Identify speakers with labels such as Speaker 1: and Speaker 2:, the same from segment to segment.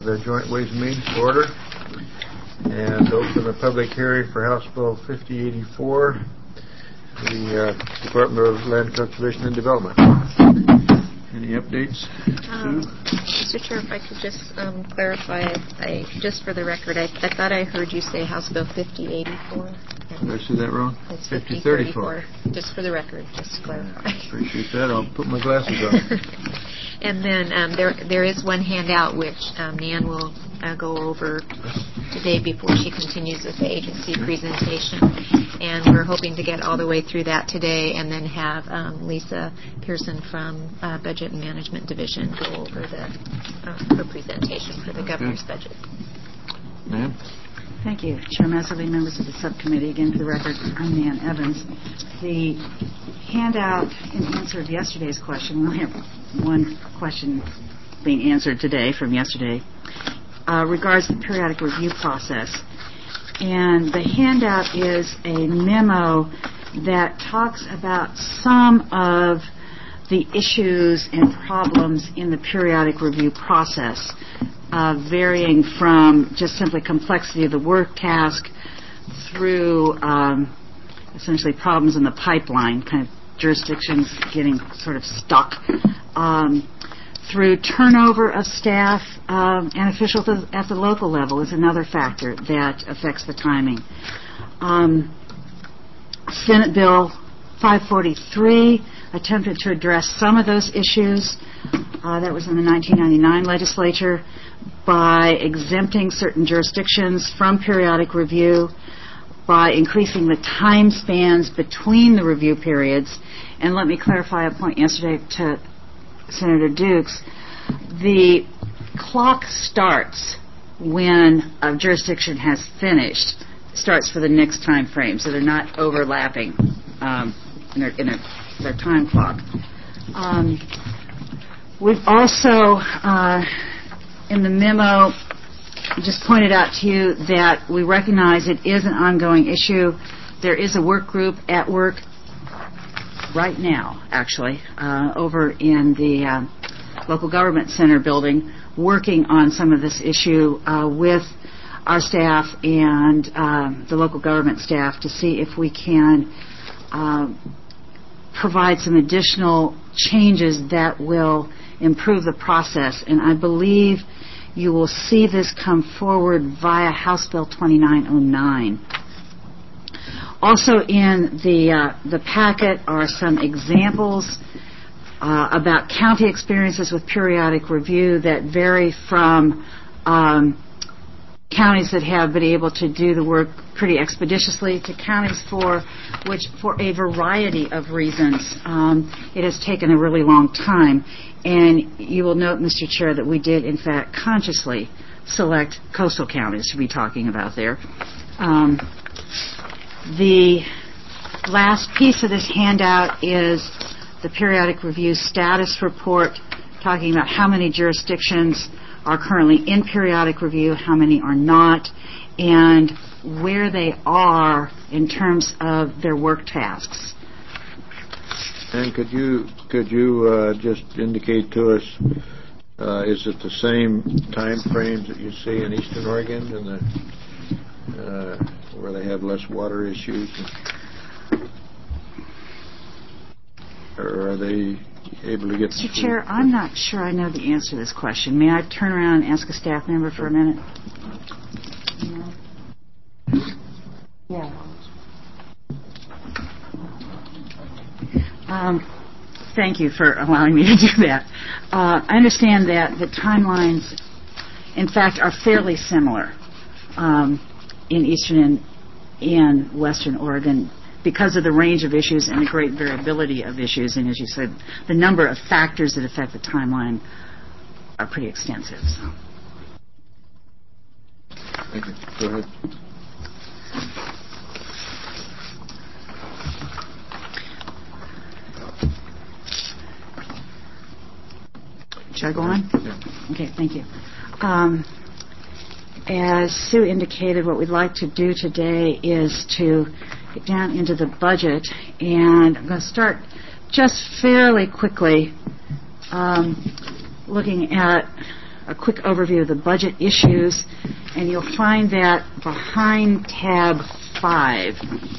Speaker 1: The Joint Ways and Means to order and open a public hearing for House Bill 5084, the Department of Land Conservation and Development. Any updates, Sue?
Speaker 2: Mr. Chair, if I could just clarify, just for the record, I thought I heard you say House Bill 5084.
Speaker 1: Did I say that wrong?
Speaker 2: It's 5034. Just for the record, just to clarify.
Speaker 1: Appreciate that. I'll put my glasses on.
Speaker 2: And then there is one handout which Nan will go over today before she continues with the agency presentation. And we're hoping to get all the way through that today and then have Lisa Pearson from Budget and Management Division go over her presentation for the governor's budget.
Speaker 1: Nan?
Speaker 3: Thank you, Chair Messerly, members of the subcommittee. Again, for the record, I'm Nan Evans. The handout in answer to yesterday's question, we only have one question being answered today from yesterday, regards the periodic review process. And the handout is a memo that talks about some of the issues and problems in the periodic review process, varying from just simply complexity of the work task through essentially problems in the pipeline, kind of jurisdictions getting sort of stuck, through turnover of staff and officials at the local level is another factor that affects the timing. Senate Bill 543 attempted to address some of those issues. That was in the 1999 legislature by exempting certain jurisdictions from periodic review, by increasing the time spans between the review periods. And let me clarify a point yesterday to Senator Dukes. The clock starts when a jurisdiction has finished, starts for the next time frame, so they're not overlapping in their time clock. We've also, in the memo, just pointed out to you that we recognize it is an ongoing issue. There is a work group at work right now, actually, over in the local government center building, working on some of this issue with our staff and the local government staff to see if we can provide some additional changes that will improve the process. And I believe you will see this come forward via House Bill 2909. Also in the packet are some examples about county experiences with periodic review that vary from counties that have been able to do the work pretty expeditiously to counties for which, for a variety of reasons, it has taken a really long time. And you will note, Mr. Chair, that we did, in fact, consciously select coastal counties to be talking about there. The last piece of this handout is the periodic review status report, talking about how many jurisdictions are currently in periodic review, how many are not, and where they are in terms of their work tasks.
Speaker 1: And could you just indicate to us, is it the same time frames that you see in Eastern Oregon and where they have less water issues? Or are they able to get...
Speaker 3: Mr. Chair, I'm not sure I know the answer to this question. May I turn around and ask a staff member for a minute? Yeah. Thank you for allowing me to do that. I understand that the timelines, in fact, are fairly similar in Eastern and Western Oregon because of the range of issues and the great variability of issues. And as you said, the number of factors that affect the timeline are pretty extensive. So.
Speaker 1: Thank you. Go ahead.
Speaker 3: Should I go on?
Speaker 1: Yeah.
Speaker 3: Okay, thank you. As Sue indicated, what we'd like to do today is to get down into the budget, and I'm going to start just fairly quickly looking at a quick overview of the budget issues, and you'll find that behind tab 5.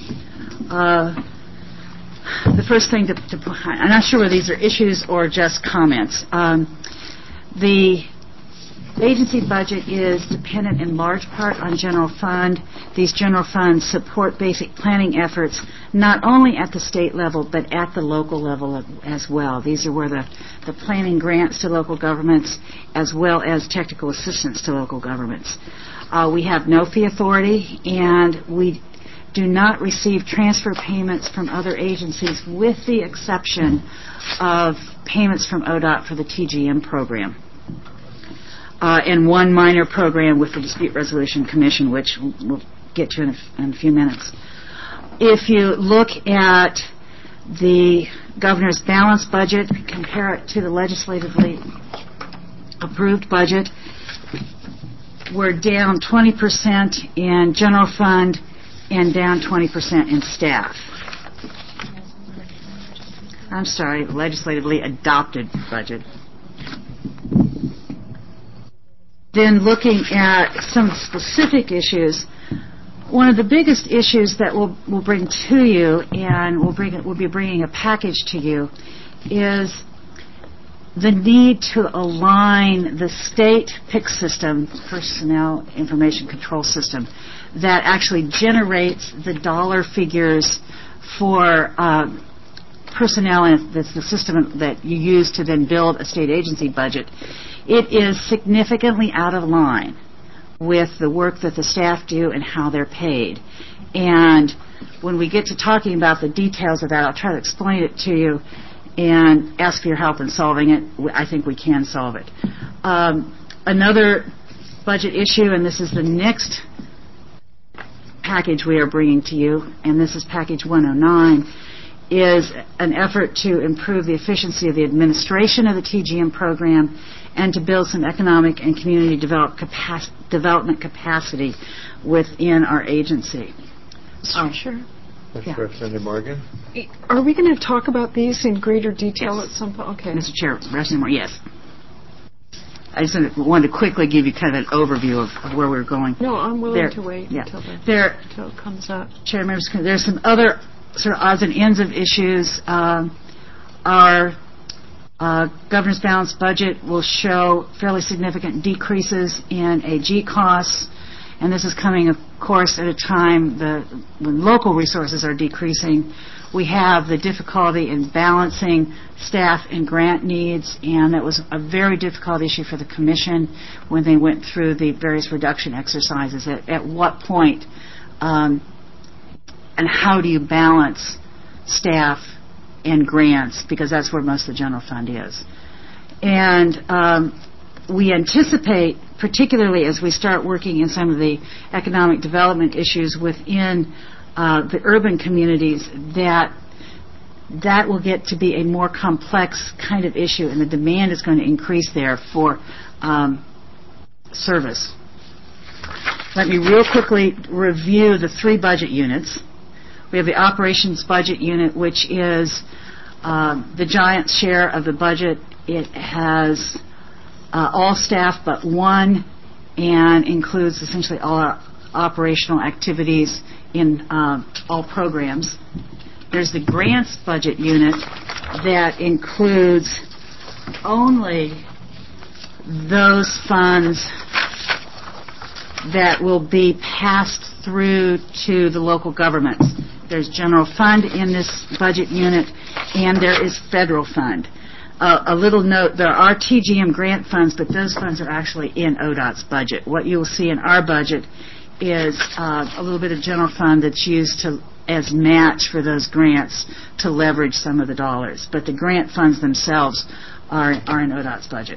Speaker 3: The first thing I'm not sure whether these are issues or just comments. The agency budget is dependent in large part on general fund. These general funds support basic planning efforts not only at the state level but at the local level as well. These are where the planning grants to local governments as well as technical assistance to local governments. We have no fee authority, and we do not receive transfer payments from other agencies with the exception of payments from ODOT for the TGM program. And one minor program with the Dispute Resolution Commission, which we'll get to in a few minutes. If you look at the governor's balanced budget, compare it to the legislatively approved budget, we're down 20% in general fund and down 20% in staff. I'm sorry, legislatively adopted budget. Then looking at some specific issues, one of the biggest issues that we'll bring to you, and we'll be bringing a package to you, is the need to align the state PIC system, Personnel Information Control System, that actually generates the dollar figures for personnel, and that's the system that you use to then build a state agency budget. It is significantly out of line with the work that the staff do and how they're paid. And when we get to talking about the details of that, I'll try to explain it to you and ask for your help in solving it. I think we can solve it. Another budget issue, and this is the next package we are bringing to you, and this is package 109, is an effort to improve the efficiency of the administration of the TGM program and to build some economic and community development capacity within our agency.
Speaker 4: Sure.
Speaker 1: That's
Speaker 3: Yeah.
Speaker 1: Representative Morgan.
Speaker 4: Are we going to talk about these in greater detail at some point? Okay.
Speaker 3: Mr. Chair, Representative Moore, yes. I just wanted to quickly give you kind of an overview of where we're going.
Speaker 4: No, I'm willing to wait until it comes up.
Speaker 3: Chair, members, there's some other sort of odds and ends of issues. Our governor's balanced budget will show fairly significant decreases in AG costs, and this is coming, of course, at a time when local resources are decreasing. We have the difficulty in balancing staff and grant needs, and that was a very difficult issue for the Commission when they went through the various reduction exercises. At what point and how do you balance staff and grants, because that's where most of the general fund is. And we anticipate, particularly as we start working in some of the economic development issues within the urban communities, that will get to be a more complex kind of issue, and the demand is going to increase there for service. Let me real quickly review the 3 budget units. We have the operations budget unit, which is the giant share of the budget. It has all staff but one, and includes essentially all our operational activities in all programs. There's the grants budget unit that includes only those funds that will be passed through to the local governments. There's general fund in this budget unit, and there is federal fund. A little note, there are TGM grant funds, but those funds are actually in ODOT's budget. What you will see in our budget is a little bit of general fund that's used as match for those grants to leverage some of the dollars. But the grant funds themselves are in ODOT's budget.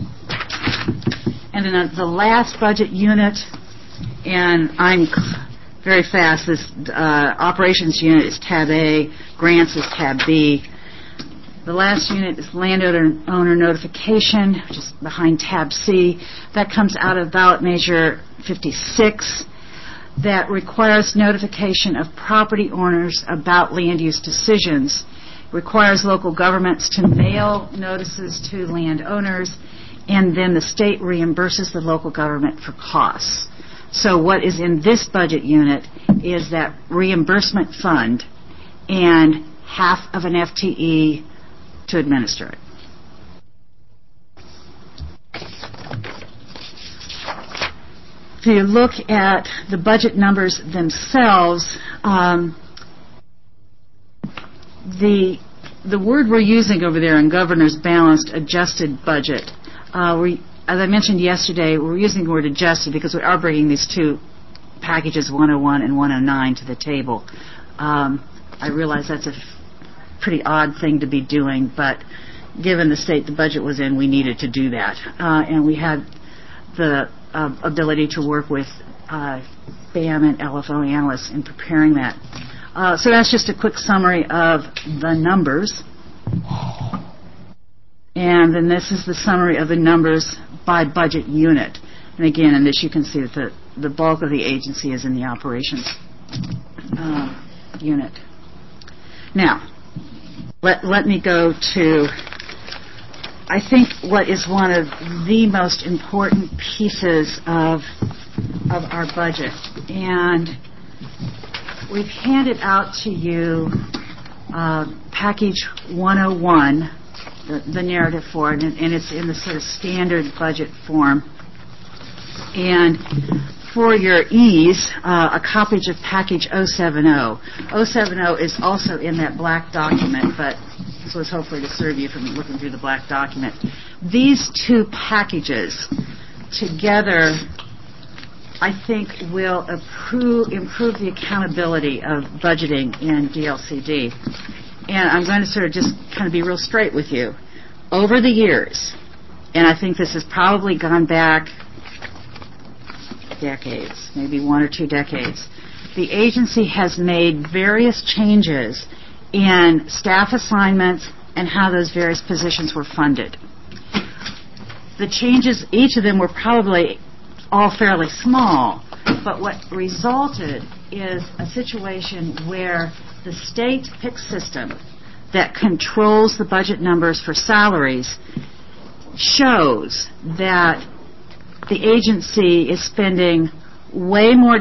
Speaker 3: And then the last budget unit, and I'm very fast, this operations unit is tab A, grants is tab B. The last unit is landowner notification, which is behind tab C. That comes out of ballot measure 56. That requires notification of property owners about land use decisions, requires local governments to mail notices to landowners, and then the state reimburses the local government for costs. So what is in this budget unit is that reimbursement fund and half of an FTE to administer it. If you look at the budget numbers themselves, the word we're using over there in Governor's Balanced Adjusted Budget, as I mentioned yesterday, we're using the word adjusted because we are bringing these two packages, 101 and 109, to the table. I realize that's a pretty odd thing to be doing, but given the state the budget was in, we needed to do that. And we had the ability to work with BAM and LFO analysts in preparing that. So that's just a quick summary of the numbers. And then this is the summary of the numbers by budget unit. And again, in this you can see that the bulk of the agency is in the operations unit. Now, let me go to, I think, what is one of the most important pieces of our budget. And we've handed out to you package 101, the narrative for it, and it's in the sort of standard budget form. And for your ease, a copy of package 070. 070 is also in that black document, but this was hopefully to serve you from looking through the black document. These two packages together, I think, will improve the accountability of budgeting in DLCD. And I'm going to sort of just kind of be real straight with you. Over the years, and I think this has probably gone back decades, maybe 1 or 2 decades, the agency has made various changes in staff assignments and how those various positions were funded. The changes, each of them were probably all fairly small, but what resulted is a situation where the state PIC system that controls the budget numbers for salaries shows that the agency is spending way more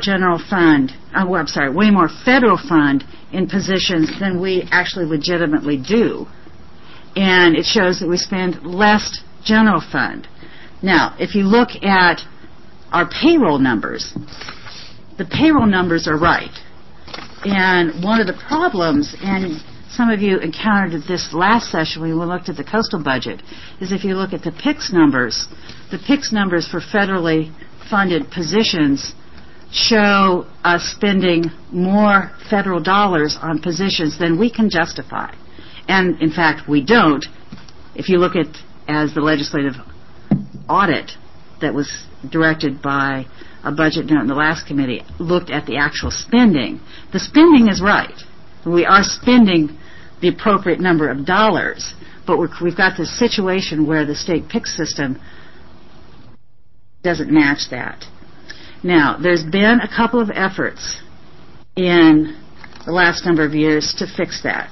Speaker 3: way more federal fund in positions than we actually legitimately do. And it shows that we spend less general fund. Now, if you look at our payroll numbers, the payroll numbers are right. And one of the problems, and some of you encountered this last session when we looked at the coastal budget, is if you look at the PICS numbers for federally funded positions show us spending more federal dollars on positions than we can justify. And, in fact, we don't. If you look at, as the legislative audit that was directed by a budget note in the last committee looked at the actual spending, the spending is right. We are spending the appropriate number of dollars, but we've got this situation where the state PIC system doesn't match that. Now, there's been a couple of efforts in the last number of years to fix that.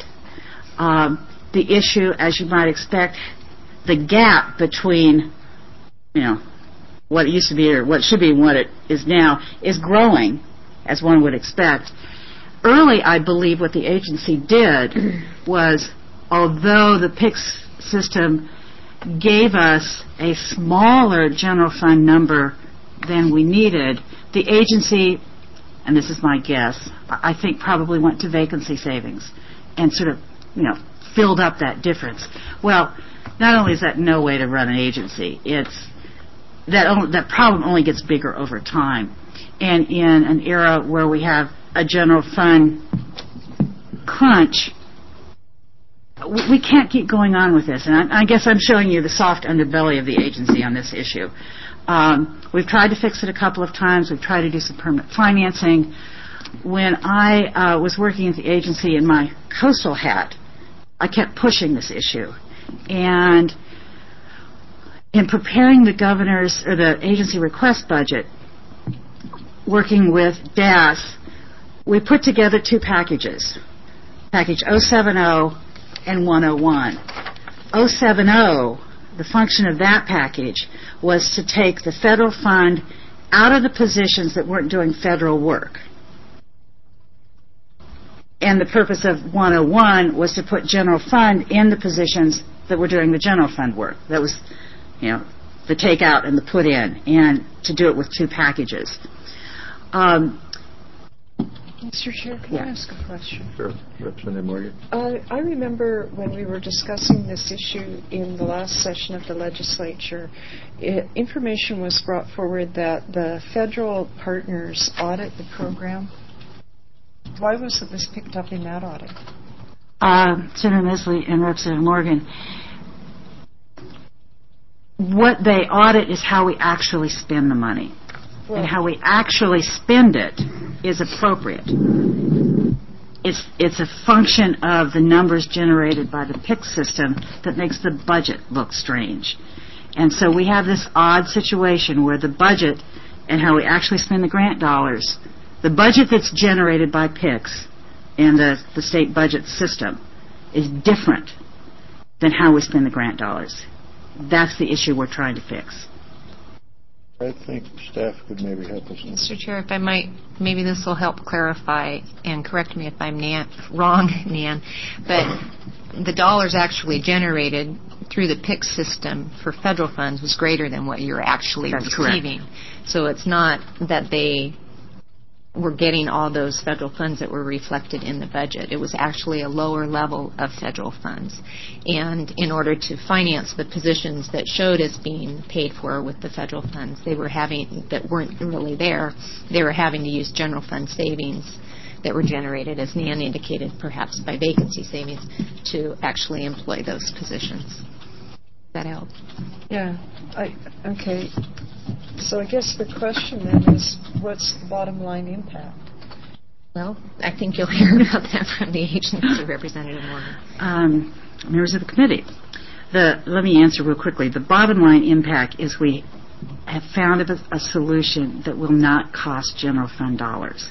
Speaker 3: The issue, as you might expect, the gap between, what it used to be or what should be and what it is now is growing, as one would expect. Early, I believe what the agency did was, although the PICS system gave us a smaller general fund number than we needed, the agency, and this is my guess, I think probably went to vacancy savings and sort of, filled up that difference. Well, not only is that no way to run an agency, it's that problem only gets bigger over time. And in an era where we have a general fund crunch, we can't keep going on with this. And I guess I'm showing you the soft underbelly of the agency on this issue. We've tried to fix it a couple of times. We've tried to do some permanent financing. When I was working at the agency in my coastal hat, I kept pushing this issue. And in preparing the governor's or the agency request budget, working with DAS, we put together two packages, package 070 and 101. 070 the function of that package was to take the federal fund out of the positions that weren't doing federal work. And the purpose of 101 was to put general fund in the positions that were doing the general fund work. That was, the take out and the put in, and to do it with two packages.
Speaker 4: Mr. Chair, can I ask a question?
Speaker 1: Sure. Representative Morgan.
Speaker 4: I remember when we were discussing this issue in the last session of the legislature, information was brought forward that the federal partners audit the program. Why wasn't this picked up in that audit?
Speaker 3: Senator Mesley and Representative Morgan, what they audit is how we actually spend the money. And how we actually spend it is appropriate. It's a function of the numbers generated by the PIC system that makes the budget look strange. And so we have this odd situation where the budget and how we actually spend the grant dollars, the budget that's generated by PICS and the state budget system is different than how we spend the grant dollars. That's the issue we're trying to fix.
Speaker 1: I think staff could maybe help us.
Speaker 2: Mr. Chair, if I might, maybe this will help clarify, and correct me if I'm wrong, Nan, but the dollars actually generated through the PIC system for federal funds was greater than what you're actually receiving. Correct. So it's not that they were getting all those federal funds that were reflected in the budget. It was actually a lower level of federal funds. And in order to finance the positions that showed as being paid for with the federal funds, they were having, that weren't really there, they were having to use general fund savings that were generated, as Nan indicated, perhaps by vacancy savings, to actually employ those positions. Does that help?
Speaker 4: Yeah. Okay. So I guess the question then is, what's the bottom line impact?
Speaker 2: Well, I think you'll hear about that from the agency, Representative Morgan.
Speaker 3: Members of the committee, let me answer real quickly. The bottom line impact is we have found a solution that will not cost general fund dollars.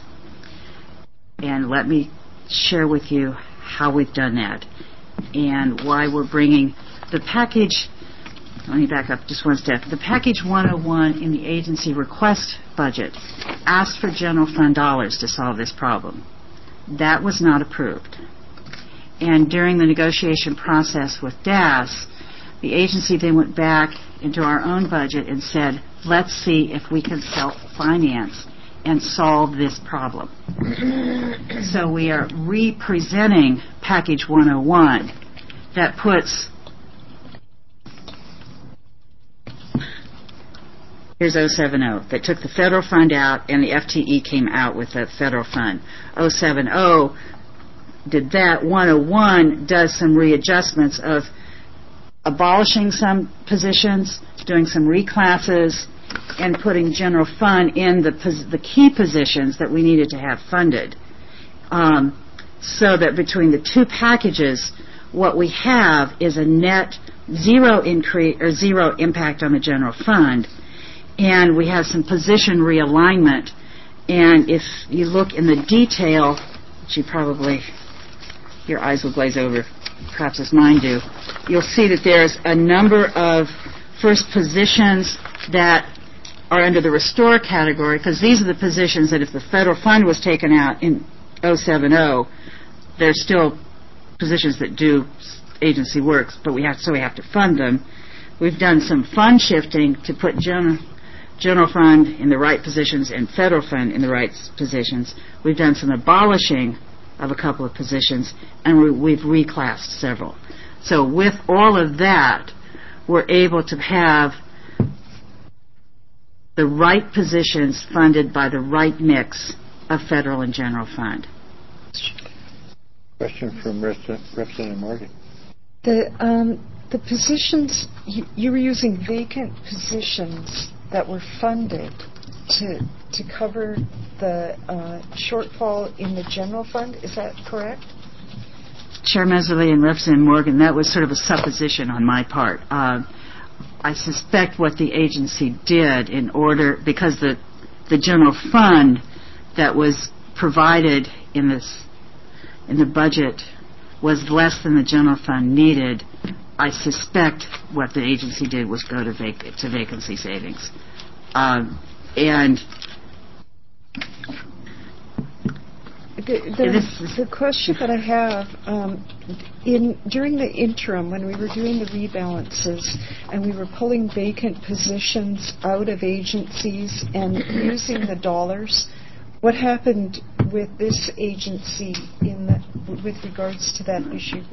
Speaker 3: And let me share with you how we've done that and why we're bringing the package. Let me back up just one step. The package 101 in the agency request budget asked for general fund dollars to solve this problem. That was not approved. And during the negotiation process with DAS, the agency then went back into our own budget and said, let's see if we can self-finance and solve this problem. So we are representing package 101 that puts, here's 070, that took the federal fund out and the FTE came out with the federal fund. 070 did that. 101 does some readjustments of abolishing some positions, doing some reclasses, and putting general fund in the key positions that we needed to have funded. So that between the two packages, what we have is a net zero increase or zero impact on the general fund. And we have some position realignment. And if you look in the detail, which you probably, your eyes will glaze over, perhaps as mine do, you'll see that there's a number of first positions that are under the restore category, because these are the positions that if the federal fund was taken out in 070, there's still positions that do agency work, but we have to fund them. We've done some fund shifting to put general fund in the right positions and federal fund in the right positions. We've done some abolishing of a couple of positions, and we've reclassed several. So with all of that, we're able to have the right positions funded by the right mix of federal and general fund.
Speaker 1: Question from Representative Morgan.
Speaker 4: The positions, you were using vacant positions that were funded to cover the shortfall in the general fund. Is that correct?
Speaker 3: Chair Meserly and Representative Morgan, that was sort of a supposition on my part. I suspect what the agency did in order, because the general fund that was provided in the budget was less than the general fund needed, I suspect what the agency did was go to vacancy savings. And
Speaker 4: the question that I have, during the interim, when we were doing the rebalances and we were pulling vacant positions out of agencies and using the dollars, what happened with this agency with regards to that issue?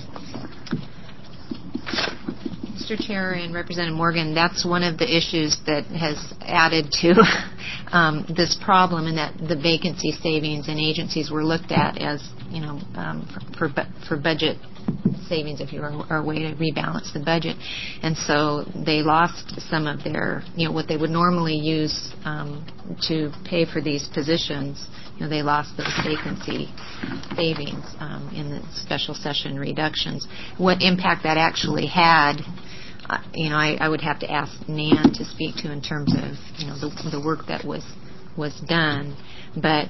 Speaker 2: Mr. Chair and Representative Morgan, that's one of the issues that has added to this problem, in that the vacancy savings in agencies were looked at as, for budget savings, if you are a way to rebalance the budget. And so they lost some of their, what they would normally use to pay for these positions. They lost those vacancy savings in the special session reductions. What impact that actually had, I would have to ask Nan to speak to in terms of, the work that was done. But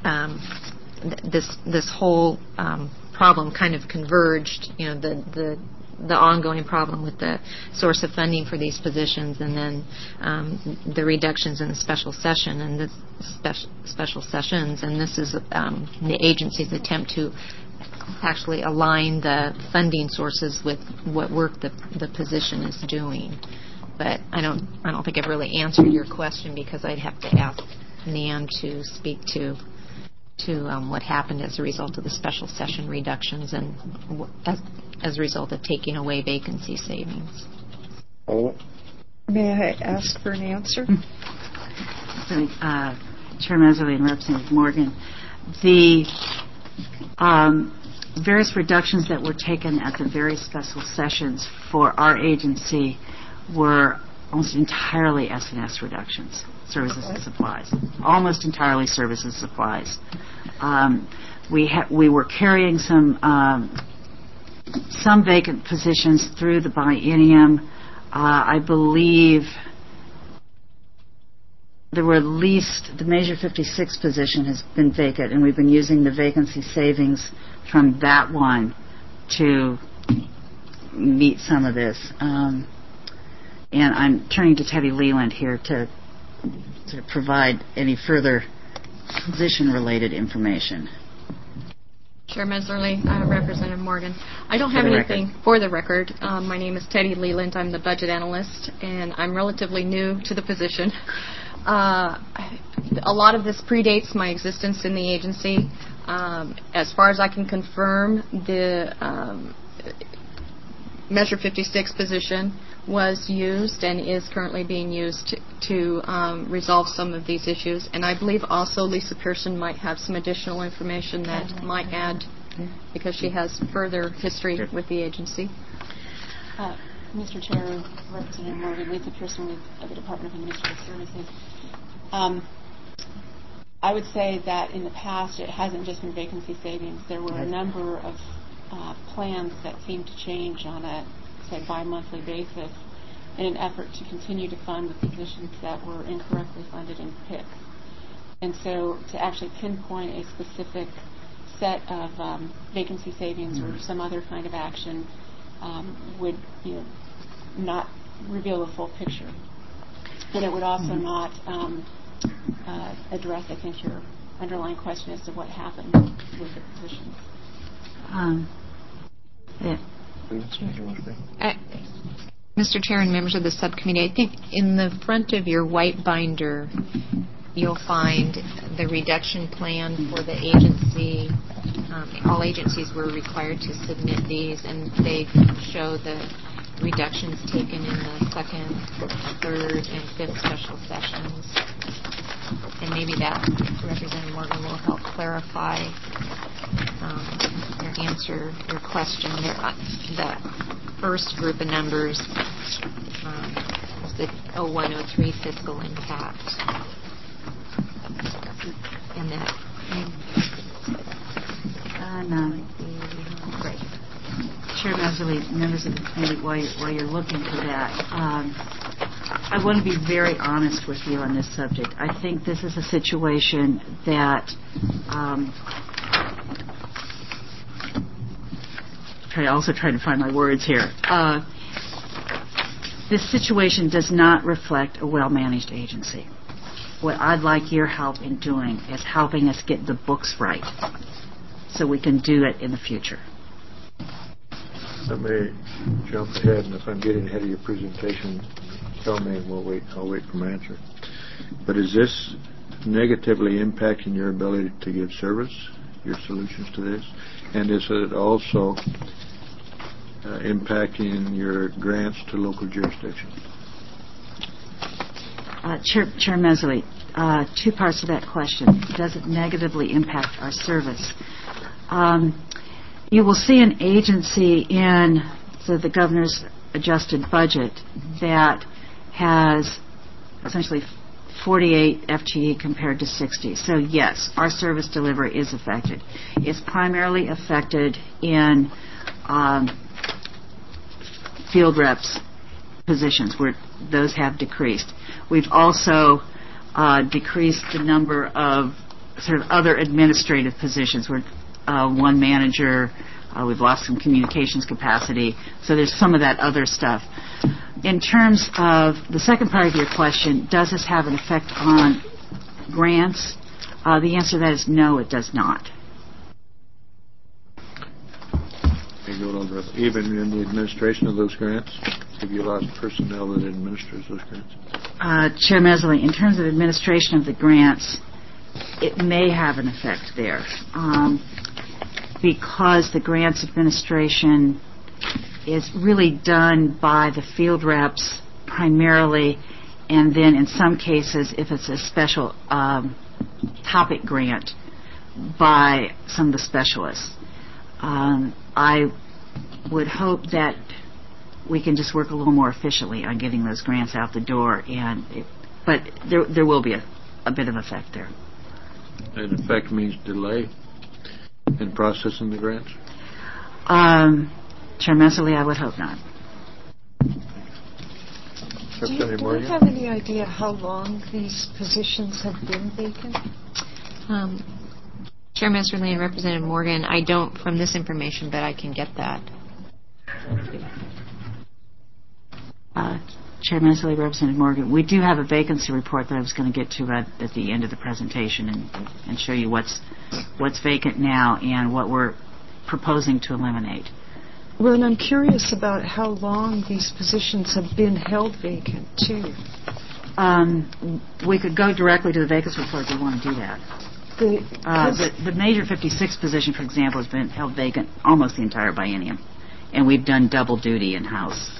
Speaker 2: this whole problem kind of converged, the ongoing problem with the source of funding for these positions, and then the reductions in the special session and the special sessions, and this is the agency's attempt to actually align the funding sources with what work the position is doing. But I don't think I've really answered your question, because I'd have to ask Nan to speak to what happened as a result of the special session reductions and as a result of taking away vacancy savings.
Speaker 4: May I ask for an answer?
Speaker 3: Chair Messerly and Representative Morgan, the various reductions that were taken at the various special sessions for our agency were almost entirely S&S reductions, services and supplies, almost entirely services and supplies. We were carrying some vacant positions through the biennium. I believe there were at least, the Measure 56 position has been vacant, and we've been using the vacancy savings from that one to meet some of this. And I'm turning to Teddy Leland here to provide any further position-related information.
Speaker 5: Chair Messerly, Representative Morgan. I don't have anything for the record. My name is Teddy Leland. I'm the budget analyst, and I'm relatively new to the position. A lot of this predates my existence in the agency. As far as I can confirm, the Measure 56 position was used and is currently being used to resolve some of these issues. And I believe also Lisa Pearson might have some additional information that might add, because she has further history with the agency.
Speaker 6: Mr. Chair, Representative Morgan, Lisa Pearson with the Department of Administrative Services. I would say that in the past it hasn't just been vacancy savings. There were a number of plans that seemed to change on a, say, bi-monthly basis in an effort to continue to fund the positions that were incorrectly funded in PICS. And so to actually pinpoint a specific set of vacancy savings or some other kind of action would not reveal the full picture. And it would also not address, I think, your underlying question as to what happened with the positions.
Speaker 2: Mr. Chair and members of the subcommittee, I think in the front of your white binder you'll find the reduction plan for the agency. All agencies were required to submit these, and they show the reductions taken in the second, third, and fifth special sessions. And maybe that, Representative Morgan, will help clarify or answer your question. The first group of numbers is the 0103 fiscal impact. And that.
Speaker 3: Great. Chair Messerly, members of the committee, while you're looking for that, I want to be very honest with you on this subject. I think this is a situation that also trying to find my words here. This situation does not reflect a well-managed agency. What I'd like your help in doing is helping us get the books right so we can do it in the future.
Speaker 1: Let me jump ahead, and if I'm getting ahead of your presentation, tell me and I'll wait for my answer. But is this negatively impacting your ability to give service, your solutions to this? And is it also impacting your grants to local jurisdictions?
Speaker 3: Chair Mesley, two parts to that question. Does it negatively impact our service? You will see an agency in the governor's adjusted budget that has essentially 48 FTE compared to 60. So yes, our service delivery is affected. It's primarily affected in field reps positions where those have decreased. We've also decreased the number of sort of other administrative positions where one manager, we've lost some communications capacity, so there's some of that other stuff. In terms of the second part of your question, does this have an effect on grants? The answer to that is no, it does not.
Speaker 1: Even in the administration of those grants? Have you lost personnel that administers those grants?
Speaker 3: Chair Mesley, in terms of administration of the grants, it may have an effect there. Because the grants administration is really done by the field reps primarily, and then in some cases, if it's a special topic grant, by some of the specialists. I would hope that we can just work a little more efficiently on getting those grants out the door, but there will be a bit of effect there.
Speaker 1: And effect means delay in processing the grants?
Speaker 3: Chair Mesley, I would hope not.
Speaker 4: Do you have any idea how long these positions have been vacant?
Speaker 2: Chair Meserly and Representative Morgan, I don't from this information, but I can get that.
Speaker 3: Chair Mesley, Representative Morgan, we do have a vacancy report that I was going to get to at the end of the presentation and show you what's vacant now and what we're proposing to eliminate.
Speaker 4: Well, and I'm curious about how long these positions have been held vacant, too.
Speaker 3: We could go directly to the vacancy report if you want to do that. The Major 56 position, for example, has been held vacant almost the entire biennium, and we've done double duty in-house.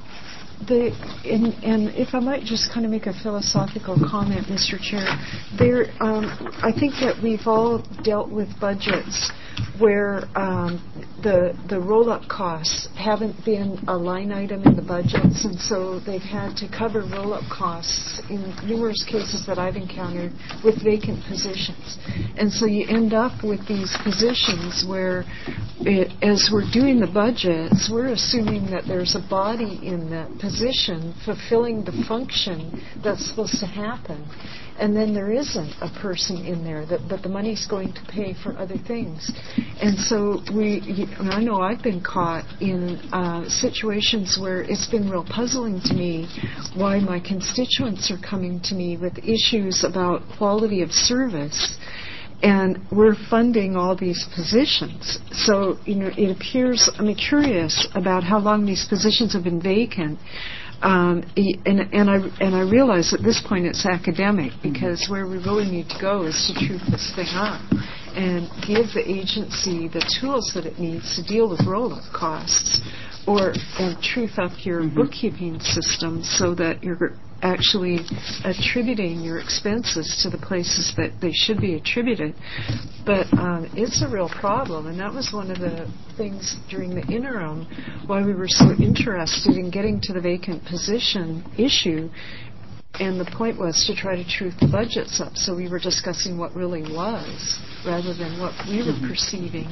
Speaker 4: And if I might just kind of make a philosophical comment, Mr. Chair, I think that we've all dealt with budgets where the roll-up costs haven't been a line item in the budgets, and so they've had to cover roll-up costs in numerous cases that I've encountered with vacant positions. And so you end up with these positions where, as we're doing the budgets, we're assuming that there's a body in that position fulfilling the function that's supposed to happen. And then there isn't a person in there that the money's going to pay for other things. And so I know I've been caught in situations where it's been real puzzling to me why my constituents are coming to me with issues about quality of service, and we're funding all these positions. So, it appears, I'm curious about how long these positions have been vacant. And I realize at this point it's academic, because where we really need to go is to truth this thing up and give the agency the tools that it needs to deal with roll-up costs, and truth up your bookkeeping system so that you're actually attributing your expenses to the places that they should be attributed. But it's a real problem, and that was one of the things during the interim why we were so interested in getting to the vacant position issue. And the point was to try to truth the budgets up, so we were discussing what really was rather than what we were perceiving.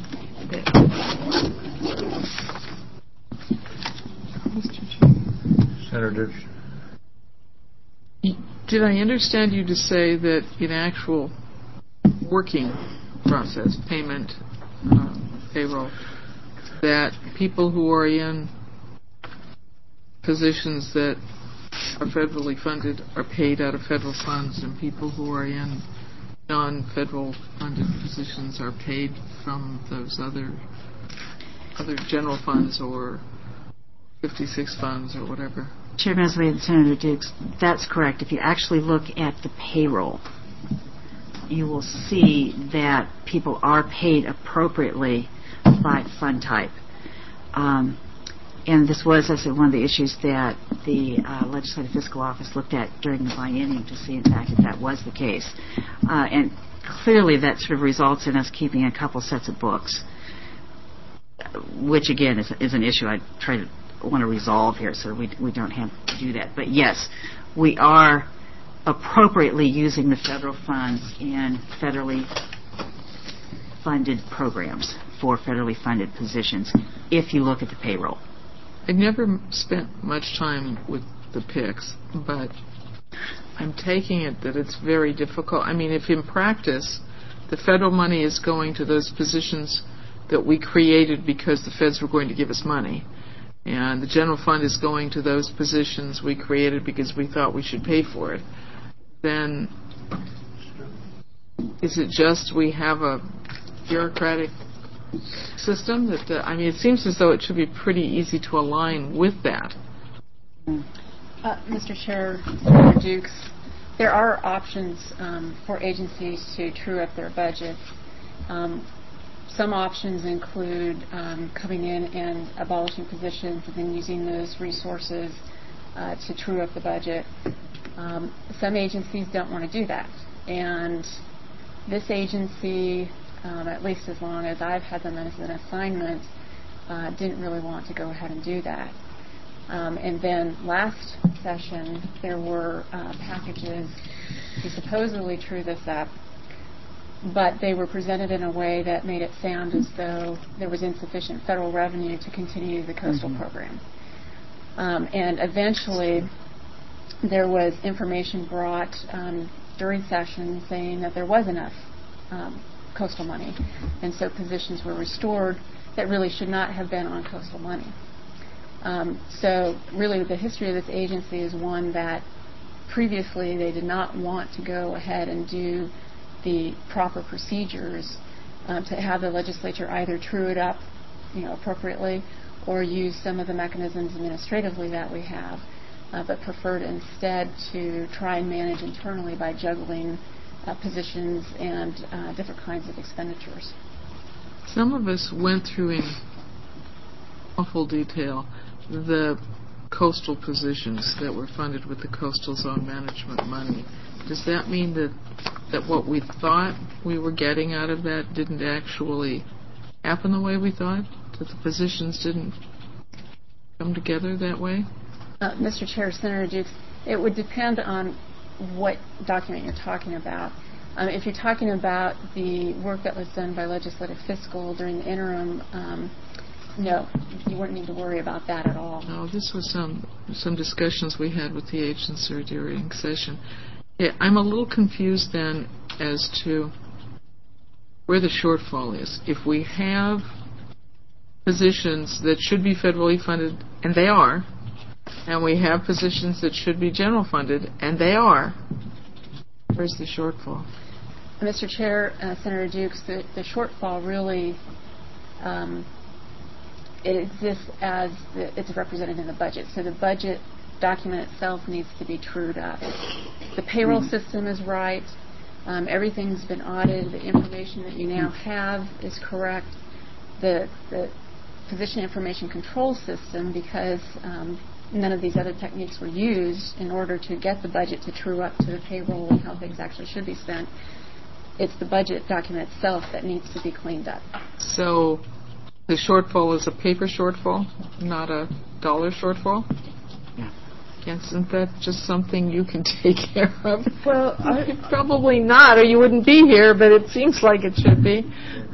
Speaker 1: Senator,
Speaker 7: did I understand you to say that in actual working process, payment, payroll, that people who are in positions that are federally funded are paid out of federal funds, and people who are in non-federal funded positions are paid from those other general funds or 56 funds or whatever.
Speaker 3: Chair Mesley and Senator Dukes, that's correct. If you actually look at the payroll, you will see that people are paid appropriately by fund type. And this was, as I said, one of the issues that the Legislative Fiscal Office looked at during the biennium to see, in fact, if that was the case. And clearly that sort of results in us keeping a couple sets of books, which, again, is an issue I want to resolve here so we don't have to do that. But, yes, we are appropriately using the federal funds in federally funded programs for federally funded positions if you look at the payroll.
Speaker 7: I've never spent much time with the PICs, but I'm taking it that it's very difficult. I mean, if in practice the federal money is going to those positions that we created because the feds were going to give us money, and the general fund is going to those positions we created because we thought we should pay for it, then is it just we have a bureaucratic system that it seems as though it should be pretty easy to align with that.
Speaker 6: Mr. Chair, Senator Dukes, there are options for agencies to true up their budgets. Some options include coming in and abolishing positions and then using those resources to true up the budget. Some agencies don't want to do that, and this agency, at least as long as I've had them as an assignment, didn't really want to go ahead and do that. And then last session, there were packages to supposedly true this up, but they were presented in a way that made it sound as though there was insufficient federal revenue to continue the coastal program. And eventually, there was information brought during session saying that there was enough coastal money, and so positions were restored that really should not have been on coastal money. So really the history of this agency is one that previously they did not want to go ahead and do the proper procedures to have the legislature either true it up appropriately or use some of the mechanisms administratively that we have, but preferred instead to try and manage internally by juggling positions and different kinds of expenditures.
Speaker 7: Some of us went through in awful detail the coastal positions that were funded with the coastal zone management money. Does that mean that what we thought we were getting out of that didn't actually happen the way we thought? That the positions didn't come together that way?
Speaker 6: Mr. Chair, Senator Dukes, it would depend on what document you're talking about. If you're talking about the work that was done by Legislative Fiscal during the interim, no, you wouldn't need to worry about that at all.
Speaker 7: No, this was some discussions we had with the agency during session. Yeah, I'm a little confused then as to where the shortfall is. If we have positions that should be federally funded, and they are, and we have positions that should be general funded, and they are, where's the shortfall?
Speaker 6: Mr. Chair, Senator Dukes, the shortfall really it exists as it's represented in the budget. So the budget document itself needs to be trued up. The payroll system is right. Everything's been audited. The information that you now have is correct. The position information control system, because none of these other techniques were used in order to get the budget to true up to the payroll and how things actually should be spent, it's the budget document itself that needs to be cleaned up.
Speaker 7: So the shortfall is a paper shortfall, not a dollar shortfall?
Speaker 3: Yeah.
Speaker 7: Isn't that just something you can take care of?
Speaker 4: Well,
Speaker 7: probably not, or you wouldn't be here, but it seems like it should be.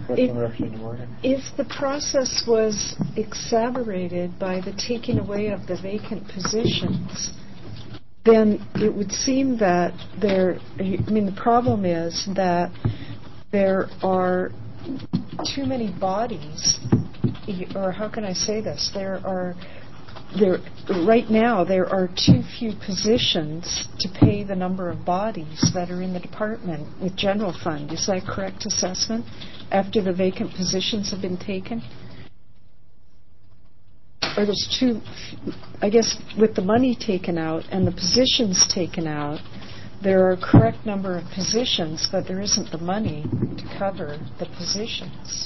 Speaker 4: If the process was exacerbated by the taking away of the vacant positions, then it would seem that the problem is that there are too many bodies or how can I say this? Right now, there are too few positions to pay the number of bodies that are in the department with general fund. Is that a correct assessment after the vacant positions have been taken? Or there's I guess with the money taken out and the positions taken out, there are a correct number of positions, but there isn't the money to cover the positions.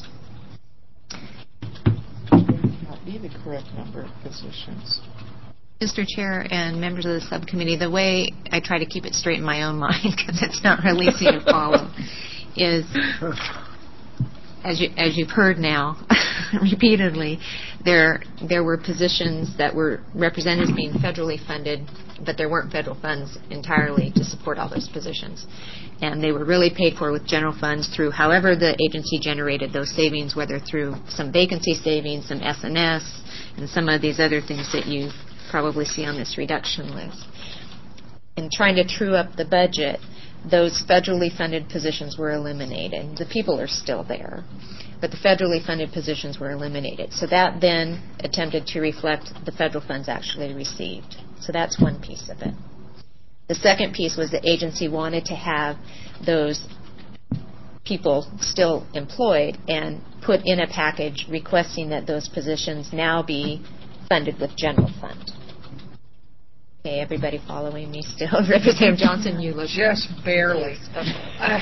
Speaker 7: Be the correct number of positions.
Speaker 2: Mr. Chair and members of the subcommittee, the way I try to keep it straight in my own mind, because it's not really easy to follow, is, as you've heard now repeatedly, there were positions that were represented as being federally funded, but there weren't federal funds entirely to support all those positions. And they were really paid for with general funds through however the agency generated those savings, whether through some vacancy savings, some S&S, and some of these other things that you probably see on this reduction list. In trying to true up the budget, those federally funded positions were eliminated. The people are still there, but the federally funded positions were eliminated. So that then attempted to reflect the federal funds actually received. So that's one piece of it. The second piece was the agency wanted to have those people still employed and put in a package requesting that those positions now be funded with general fund. Okay, everybody following me still? Representative Johnson, you look...
Speaker 8: Just barely.
Speaker 2: Okay.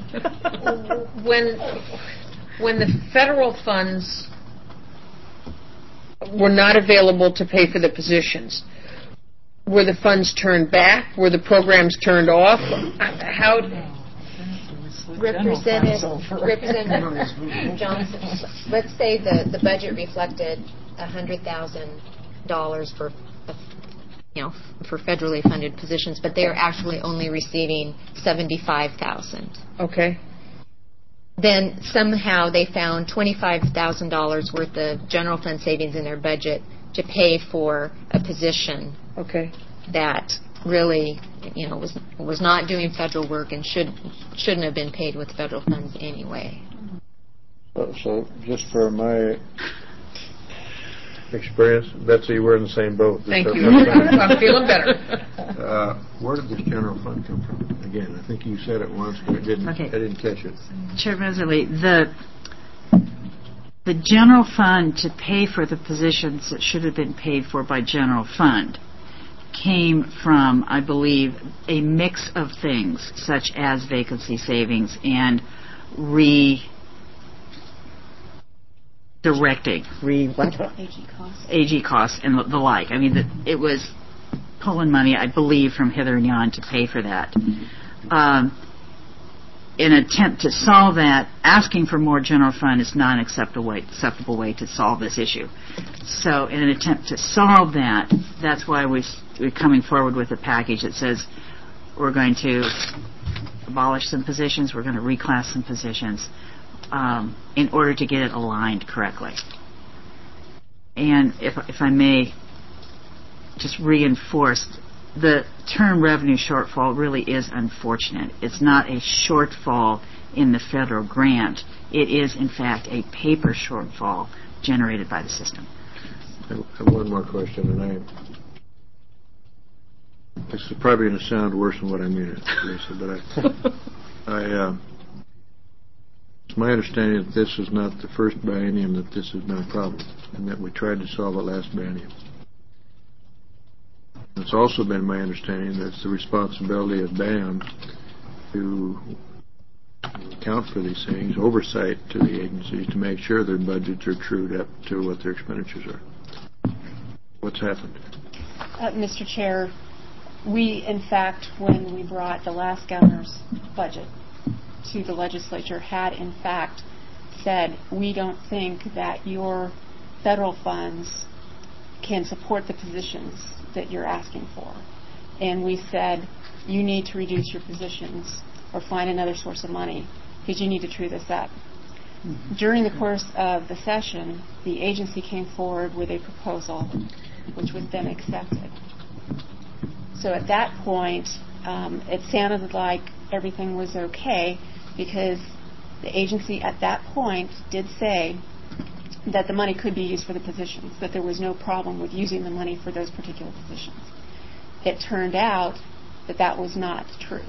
Speaker 8: When the federal funds were not available to pay for the positions, were the funds turned back? Were the programs turned off? How?
Speaker 2: Representative Johnson, let's say the budget reflected $100,000 for federally funded positions, but they're actually only receiving $75,000.
Speaker 8: Okay.
Speaker 2: Then somehow they found $25,000 worth of general fund savings in their budget to pay for a position.
Speaker 8: Okay.
Speaker 2: That really, was not doing federal work and shouldn't have been paid with federal funds anyway.
Speaker 1: So just for my experience, Betsy, we're in the same boat.
Speaker 8: Thank you. I'm feeling better.
Speaker 1: Where did this general fund come from? Again, I think you said it once, but I didn't catch it.
Speaker 3: Chair Meserly, the general fund to pay for the positions that should have been paid for by general fund came from, I believe, a mix of things, such as vacancy savings and redirecting, AG costs and the like. I mean, it was pulling money, I believe, from hither and yon to pay for that. In an attempt to solve that, asking for more general fund is not an acceptable way to solve this issue. So in an attempt to solve that, that's why we're coming forward with a package that says we're going to abolish some positions, we're going to reclass some positions in order to get it aligned correctly. And if I may just reinforce, the term revenue shortfall really is unfortunate. It's not a shortfall in the federal grant. It is, in fact, a paper shortfall generated by the system.
Speaker 1: I have one more question, and this is probably going to sound worse than what I mean, Lisa, but it's my understanding that this is not the first biennium that this has been a problem, and that we tried to solve it last biennium. It's also been my understanding that it's the responsibility of BAM to account for these things, oversight to the agencies to make sure their budgets are trued up to what their expenditures are. What's happened?
Speaker 6: Mr. Chair, we, in fact, when we brought the last governor's budget to the legislature, had, in fact, said, we don't think that your federal funds can support the positions that you're asking for. And we said, you need to reduce your positions or find another source of money because you need to true this up. Mm-hmm. During the course of the session, the agency came forward with a proposal which was then accepted. So at that point, it sounded like everything was okay because the agency at that point did say that the money could be used for the positions, that there was no problem with using the money for those particular positions. It turned out that that was not true.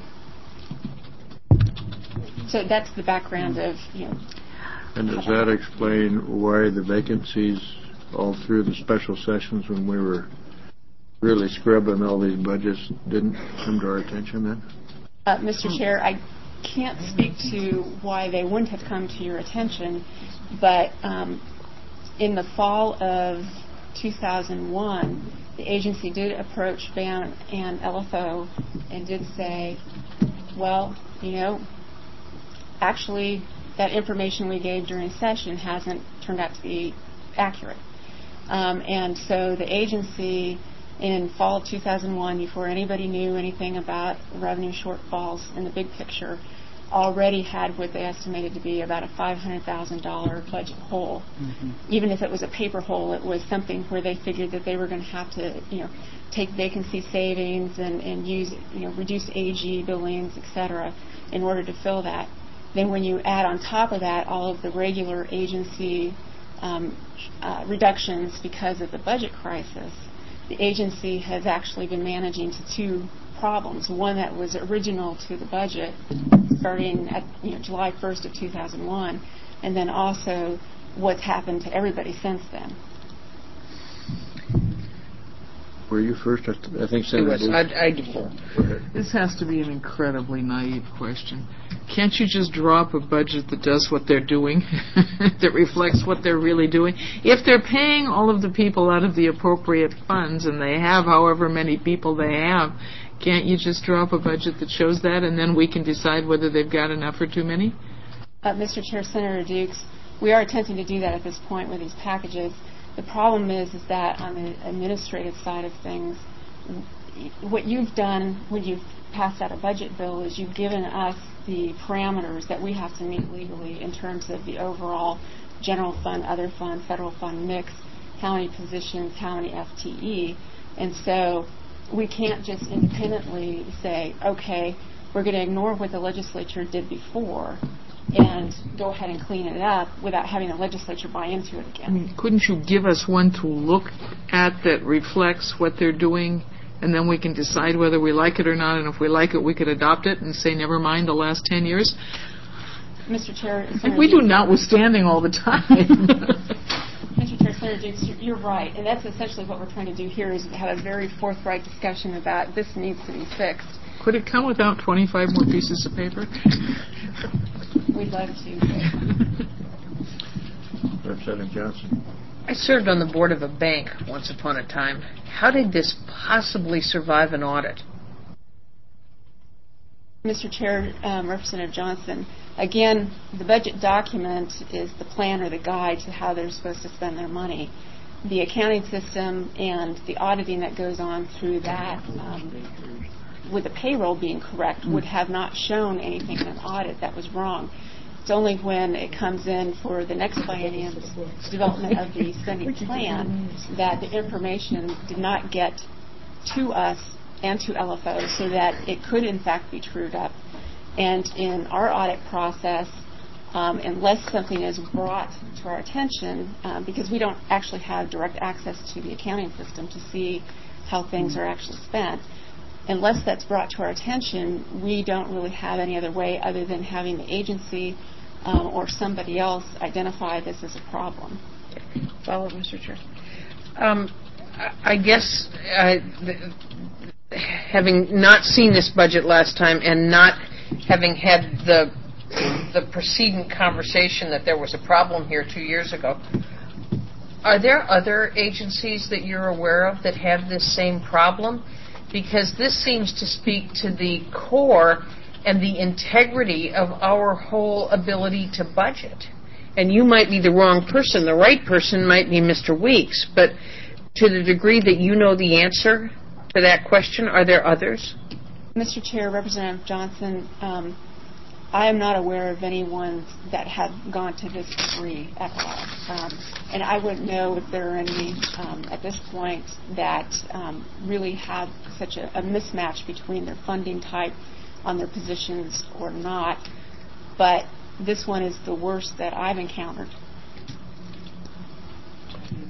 Speaker 6: So that's the background of,
Speaker 1: And does that explain why the vacancies all through the special sessions when we were really scrubbing all these budgets didn't come to our attention then?
Speaker 6: Mr. Chair, I can't speak to why they wouldn't have come to your attention, but in the fall of 2001, the agency did approach BAN and LFO and did say, well, actually that information we gave during session hasn't turned out to be accurate. And so the agency in fall of 2001, before anybody knew anything about revenue shortfalls in the big picture, already had what they estimated to be about a $500,000 budget hole. Mm-hmm. Even if it was a paper hole, it was something where they figured that they were going to have to, take vacancy savings and use, reduce AG billings, et cetera, in order to fill that. Then when you add on top of that all of the regular agency reductions because of the budget crisis, the agency has actually been managing to two problems. One that was original to the budget starting at July 1st of 2001, and then also what's happened to everybody since then.
Speaker 1: Were you first? I think Senator Dukes.
Speaker 7: This has to be an incredibly naive question. Can't you just drop a budget that does what they're doing, that reflects what they're really doing? If they're paying all of the people out of the appropriate funds, and they have however many people they have, can't you just drop a budget that shows that, and then we can decide whether they've got enough or too many?
Speaker 6: Mr. Chair, Senator Dukes, we are attempting to do that at this point with these packages. The problem is that on the administrative side of things, what you've done when you've passed out a budget bill is you've given us the parameters that we have to meet legally in terms of the overall general fund, other fund, federal fund mix, how many positions, how many FTE. And so we can't just independently say, okay, we're going to ignore what the legislature did before and go ahead and clean it up without having the legislature buy into it again.
Speaker 7: Couldn't you give us one to look at that reflects what they're doing, and then we can decide whether we like it or not, and if we like it, we could adopt it and say, never mind the last 10 years?
Speaker 6: Mr. Chair,
Speaker 7: we do notwithstanding all the time.
Speaker 6: Mr. Chair, Senator Dukes, you're right, and that's essentially what we're trying to do here is have a very forthright discussion about this needs to be fixed.
Speaker 7: Could it come without 25 more pieces of paper?
Speaker 6: We'd love to.
Speaker 1: Representative Johnson.
Speaker 8: I served on the board of a bank once upon a time. How did this possibly survive an audit?
Speaker 6: Mr. Chair, Representative Johnson, again, the budget document is the plan or the guide to how they're supposed to spend their money. The accounting system and the auditing that goes on through that, with the payroll being correct, would have not shown anything in an audit that was wrong. It's only when it comes in for the next biennium's development of the spending plan that the information did not get to us and to LFO so that it could in fact be trued up. And in our audit process, unless something is brought to our attention, because we don't actually have direct access to the accounting system to see how things are actually spent, unless that's brought to our attention, we don't really have any other way other than having the agency or somebody else identify this as a problem.
Speaker 8: Follow, Mr. Chair. I guess having not seen this budget last time and not having had the preceding conversation that there was a problem here 2 years ago, are there other agencies that you're aware of that have this same problem? Because this seems to speak to the core and the integrity of our whole ability to budget. And you might be the wrong person. The right person might be Mr. Weeks. But to the degree that you know the answer to that question, are there others?
Speaker 6: Mr. Chair, Representative Johnson, I am not aware of anyone that have gone to this degree at all. And I wouldn't know if there are any at this point that really have such a mismatch between their funding type on their positions or not. But this one is the worst that I've encountered.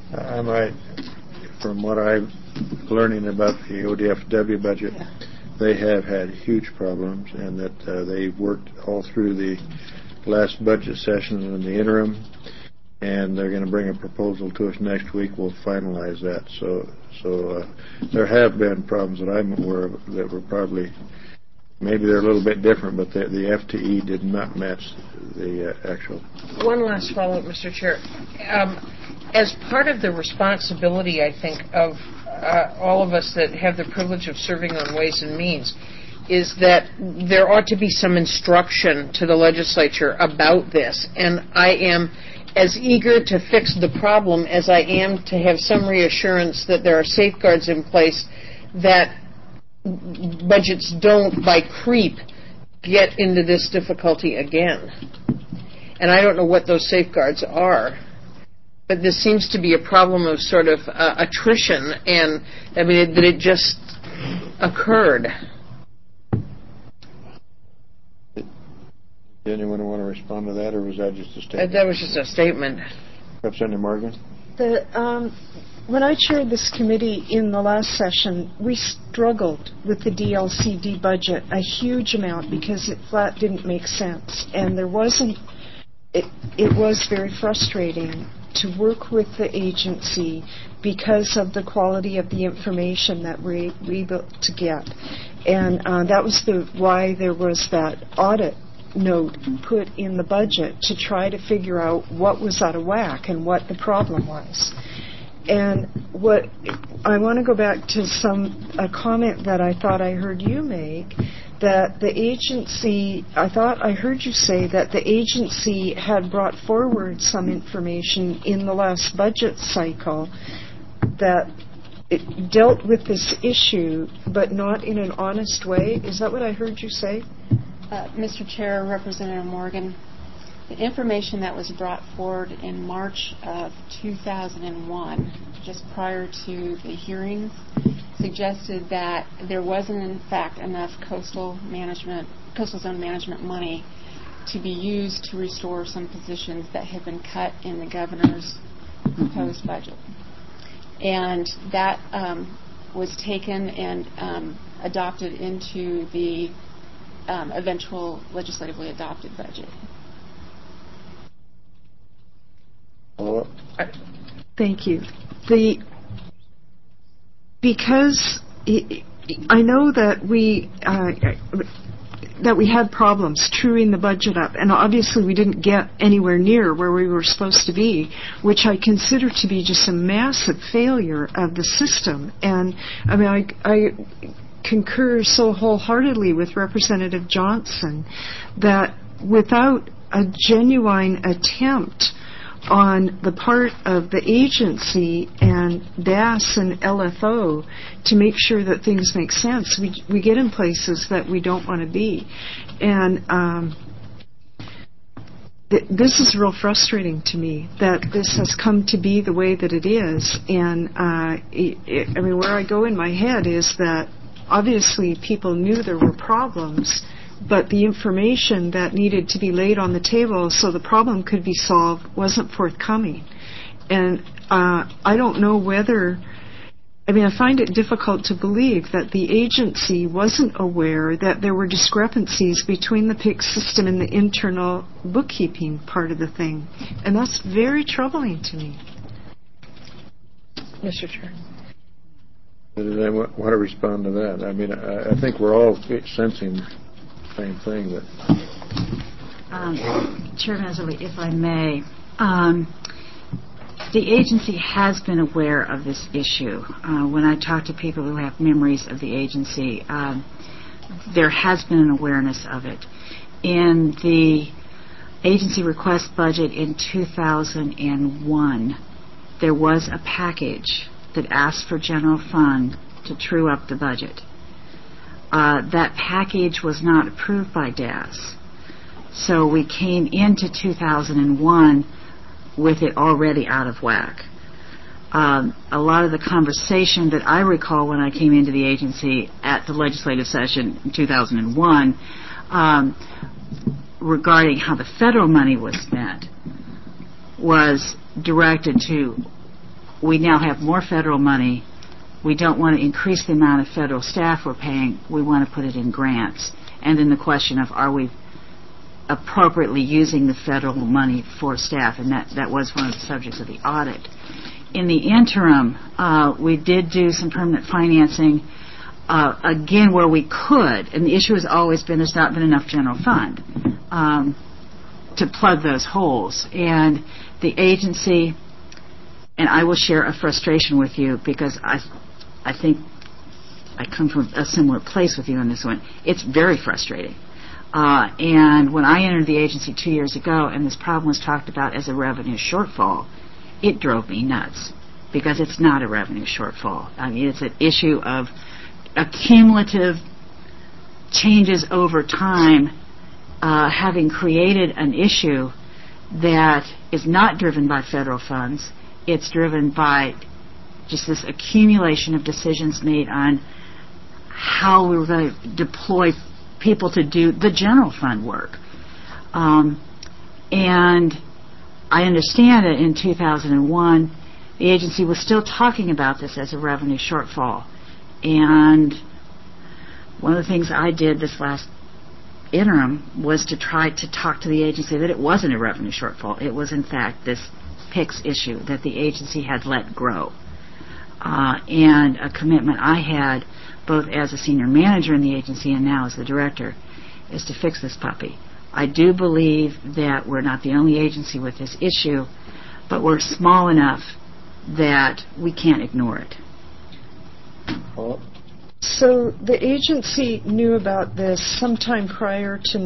Speaker 1: I might, from what I'm learning about the ODFW budget, they have had huge problems, and that they worked all through the last budget session in the interim, and they're going to bring a proposal to us next week. We'll finalize that. So there have been problems that I'm aware of that were probably, maybe they're a little bit different, but the FTE did not match the actual.
Speaker 8: One last follow-up, Mr. Chair. As part of the responsibility, I think, of all of us that have the privilege of serving on Ways and Means, is that there ought to be some instruction to the legislature about this. And I am as eager to fix the problem as I am to have some reassurance that there are safeguards in place that budgets don't, by creep, get into this difficulty again. And I don't know what those safeguards are. But this seems to be a problem of sort of attrition, and I mean that it just occurred.
Speaker 1: Did anyone want to respond to that, or was that just a statement?
Speaker 8: That was just a statement.
Speaker 1: Representative Morgan?
Speaker 4: When I chaired this committee in the last session, we struggled with the DLCD budget a huge amount because it flat didn't make sense, and there wasn't. It was very frustrating to work with the agency because of the quality of the information that we able to get. And that was why there was that audit note put in the budget to try to figure out what was out of whack and what the problem was. And what I want to go back to a comment that I thought I heard you make, that the agency, I thought I heard you say that the agency had brought forward some information in the last budget cycle that it dealt with this issue, but not in an honest way. Is that what I heard you say?
Speaker 6: Mr. Chair, Representative Morgan, the information that was brought forward in March of 2001, just prior to the hearings, suggested that there wasn't, in fact, enough coastal zone management money to be used to restore some positions that had been cut in the governor's proposed budget. And that was taken and adopted into the eventual legislatively adopted budget.
Speaker 4: Thank you. Because I know that we had problems truing the budget up, and obviously we didn't get anywhere near where we were supposed to be, which I consider to be just a massive failure of the system. And I mean, I concur so wholeheartedly with Representative Johnson that without a genuine attempt on the part of the agency and DAS and LFO to make sure that things make sense, we get in places that we don't want to be. And this is real frustrating to me that this has come to be the way that it is. And I mean, where I go in my head is that obviously people knew there were problems, but the information that needed to be laid on the table so the problem could be solved wasn't forthcoming. And I don't know whether, I mean, I find it difficult to believe that the agency wasn't aware that there were discrepancies between the PIC system and the internal bookkeeping part of the thing. And that's very troubling to me.
Speaker 8: Mr. Chair.
Speaker 1: I want to respond to that. I mean, I think we're all sensing the same thing. That
Speaker 3: Chairman Easterly, if I may, the agency has been aware of this issue. When I talk to people who have memories of the agency, there has been an awareness of it. In the agency request budget in 2001, there was a package that asked for general fund to true up the budget. That package was not approved by DAS. So we came into 2001 with it already out of whack. A lot of the conversation that I recall when I came into the agency at the legislative session in 2001 regarding how the federal money was spent was directed to we now have more federal money. We don't want to increase the amount of federal staff we're paying. We want to put it in grants. And then the question of, are we appropriately using the federal money for staff? And that was one of the subjects of the audit. In the interim, we did do some permanent financing, again, where we could. And the issue has always been there's not been enough general fund to plug those holes. And the agency, and I will share a frustration with you because I think I come from a similar place with you on this one. It's very frustrating. And when I entered the agency 2 years ago and this problem was talked about as a revenue shortfall, it drove me nuts because it's not a revenue shortfall. I mean, it's an issue of accumulative changes over time having created an issue that is not driven by federal funds. It's driven by just this accumulation of decisions made on how we were going to deploy people to do the general fund work. And I understand that in 2001, the agency was still talking about this as a revenue shortfall. And one of the things I did this last interim was to try to talk to the agency that it wasn't a revenue shortfall. It was, in fact, this PICS issue that the agency had let grow. And a commitment I had, both as a senior manager in the agency and now as the director, is to fix this puppy. I do believe that we're not the only agency with this issue, but we're small enough that we can't ignore it.
Speaker 4: So the agency knew about this sometime prior to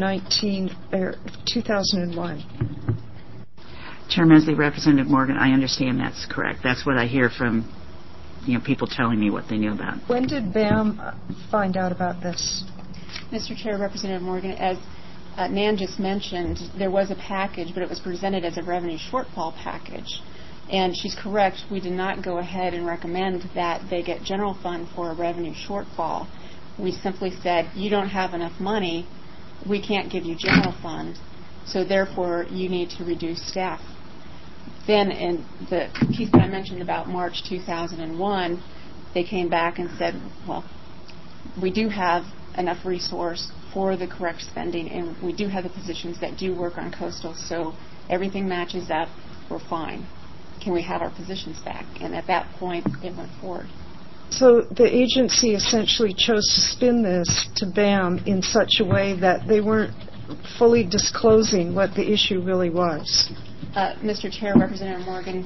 Speaker 4: 2001.
Speaker 3: Chair Mesley, Representative Morgan, I understand that's correct. That's what I hear from people telling me what they knew about.
Speaker 4: When did BAM find out about this?
Speaker 6: Mr. Chair, Representative Morgan, as Nan just mentioned, there was a package, but it was presented as a revenue shortfall package. And she's correct, we did not go ahead and recommend that they get general fund for a revenue shortfall. We simply said, you don't have enough money, we can't give you general fund, so therefore you need to reduce staff. Then in the piece that I mentioned about March 2001, they came back and said, well, we do have enough resource for the correct spending, and we do have the positions that do work on coastal, so everything matches up, we're fine. Can we have our positions back? And at that point, it went forward.
Speaker 4: So the agency essentially chose to spin this to BAM in such a way that they weren't fully disclosing what the issue really was.
Speaker 6: Mr. Chair, Representative Morgan,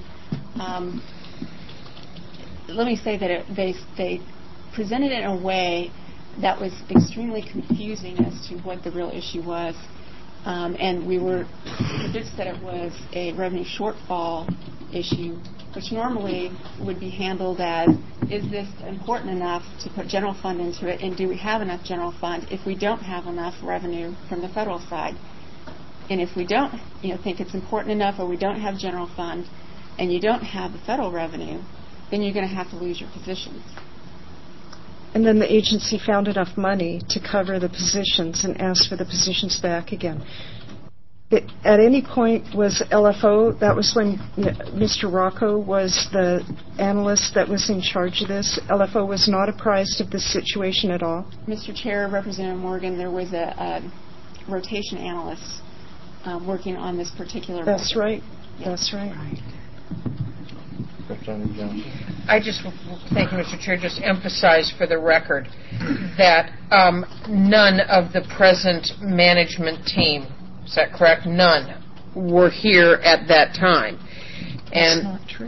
Speaker 6: let me say that they presented it in a way that was extremely confusing as to what the real issue was. And we were convinced that it was a revenue shortfall issue, which normally would be handled as, is this important enough to put general fund into it, and do we have enough general fund if we don't have enough revenue from the federal side? And if we don't think it's important enough, or we don't have general fund, and you don't have the federal revenue, then you're going to have to lose your positions.
Speaker 4: And then the agency found enough money to cover the positions and asked for the positions back again. At any point was LFO, that was when Mr. Rocco was the analyst that was in charge of this, LFO was not apprised of this situation at all?
Speaker 6: Mr. Chair, Representative Morgan, there was a rotation analyst working on this particular
Speaker 4: That's
Speaker 6: matter.
Speaker 4: right.
Speaker 6: Yes.
Speaker 4: That's right.
Speaker 1: Representative Johnson.
Speaker 8: I just, thank you, Mr. Chair, just emphasize for the record that none of the present management team, is that correct? None were here at that time.
Speaker 4: That's not true.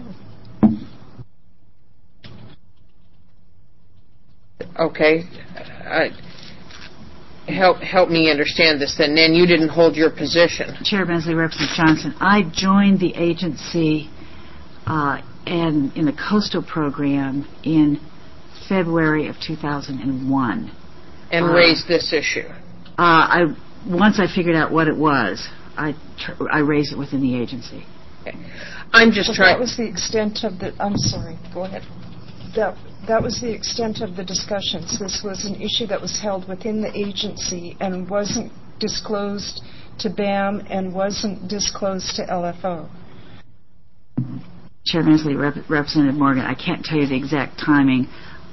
Speaker 8: Okay. Help me understand this then. Nan, you didn't hold your position.
Speaker 3: Chair Mesley, Representative Johnson, I joined the agency and in the coastal program in February of 2001.
Speaker 8: And raised this issue.
Speaker 3: Once I figured out what it was, I raised it within the agency.
Speaker 8: Okay. I'm just trying.
Speaker 4: That was the extent of the. I'm sorry. Go ahead. That was the extent of the discussions. This was an issue that was held within the agency and wasn't disclosed to BAM and wasn't disclosed to LFO.
Speaker 3: Chair Mesley, Representative Morgan, I can't tell you the exact timing.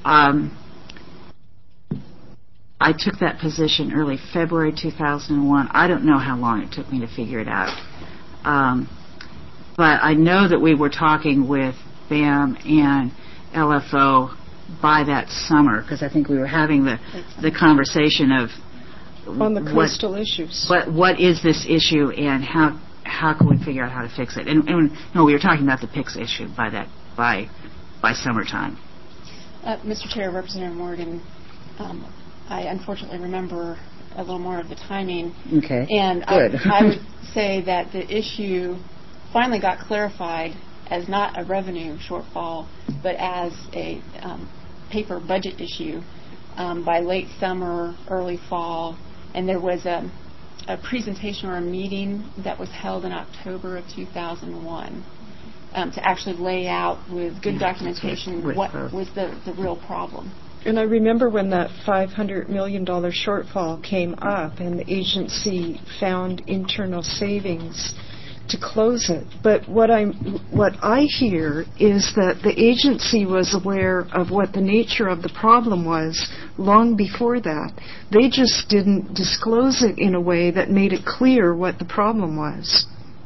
Speaker 3: I took that position early February 2001. I don't know how long it took me to figure it out. But I know that we were talking with BAM and LFO by that summer, because I think we were having the conversation of
Speaker 4: on the coastal issues.
Speaker 3: What is this issue, and how can we figure out how to fix it? And no, we were talking about the PICS issue by summertime.
Speaker 6: Mr. Chair, Representative Morgan, I unfortunately remember a little more of the timing.
Speaker 3: Okay.
Speaker 6: And
Speaker 3: good.
Speaker 6: I would say that the issue finally got clarified as not a revenue shortfall, but as a paper budget issue by late summer, early fall. And there was a presentation or a meeting that was held in October of 2001 to actually lay out with good documentation what was the real problem.
Speaker 4: And I remember when that $500 million shortfall came up and the agency found internal savings to close it. But what I hear is that the agency was aware of what the nature of the problem was long before that. They just didn't disclose it in a way that made it clear what the problem was.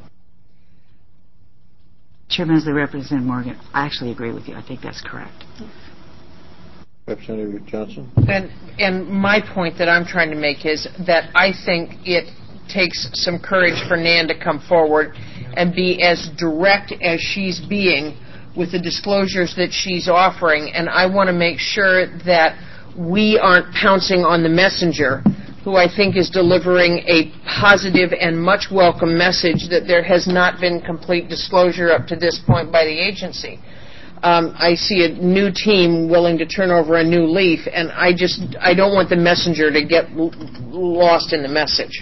Speaker 3: Chairman, as the Representative Morgan, I actually agree with you. I think that's correct.
Speaker 1: Representative Johnson?
Speaker 8: And my point that I'm trying to make is that I think it takes some courage for Nan to come forward and be as direct as she's being with the disclosures that she's offering. And I want to make sure that we aren't pouncing on the messenger, who I think is delivering a positive and much welcome message that there has not been complete disclosure up to this point by the agency. I see a new team willing to turn over a new leaf, and I don't want the messenger to get lost in the message.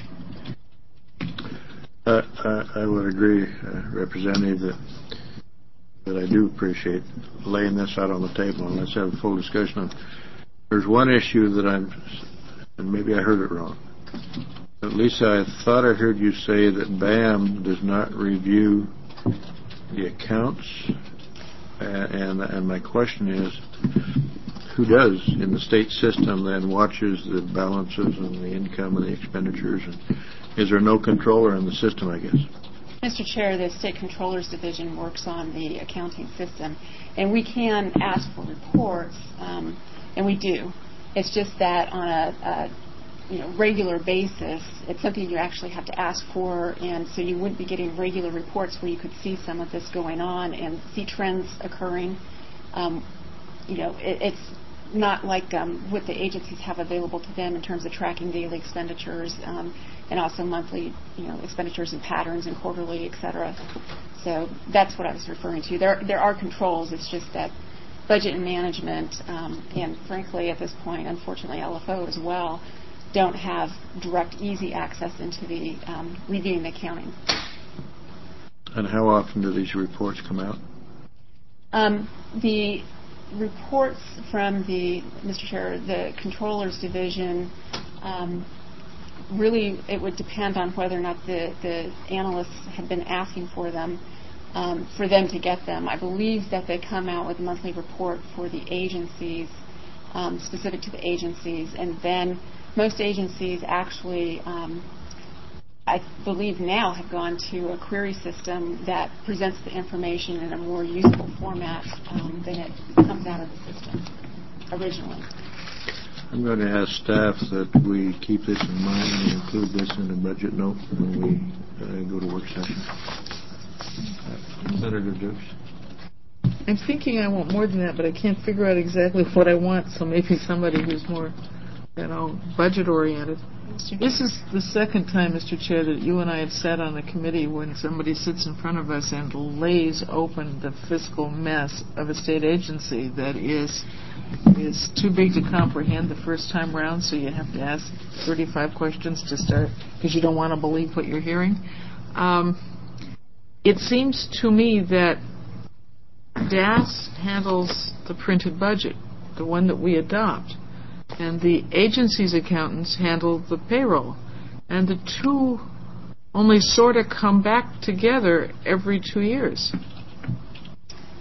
Speaker 1: I would agree, Representative, that I do appreciate laying this out on the table, and let's have a full discussion on. There's one issue that and maybe I heard it wrong. At least I thought I heard you say that BAM does not review the accounts. And my question is, who does in the state system then watches the balances and the income and the expenditures? And is there no controller in the system, I guess?
Speaker 6: Mr. Chair, the State Controller's Division works on the accounting system, and we can ask for reports, and we do. It's just that on a regular basis, it's something you actually have to ask for, and so you wouldn't be getting regular reports where you could see some of this going on and see trends occurring. It's not like what the agencies have available to them in terms of tracking daily expenditures and also monthly, expenditures and patterns and quarterly, et cetera. So that's what I was referring to. There are controls. It's just that budget and management, and frankly, at this point, unfortunately, LFO as well, don't have direct, easy access into the reviewing the accounting.
Speaker 1: And how often do these reports come out?
Speaker 6: The reports from Mr. Chair, the Controller's Division, really it would depend on whether or not the analysts have been asking for them to get them. I believe that they come out with a monthly report for the agencies, specific to the agencies, and then most agencies actually, I believe now, have gone to a query system that presents the information in a more usable format than it comes out of the system originally.
Speaker 1: I'm going to ask staff that we keep this in mind and include this in the budget note when we go to work session. Senator Dukes.
Speaker 7: I'm thinking I want more than that, but I can't figure out exactly what I want, so maybe somebody who's more budget-oriented. This is the second time, Mr. Chair, that you and I have sat on a committee when somebody sits in front of us and lays open the fiscal mess of a state agency that is too big to comprehend the first time around, so you have to ask 35 questions to start because you don't want to believe what you're hearing. It seems to me that DAS handles the printed budget, the one that we adopt, and the agency's accountants handle the payroll. And the two only sort of come back together every 2 years.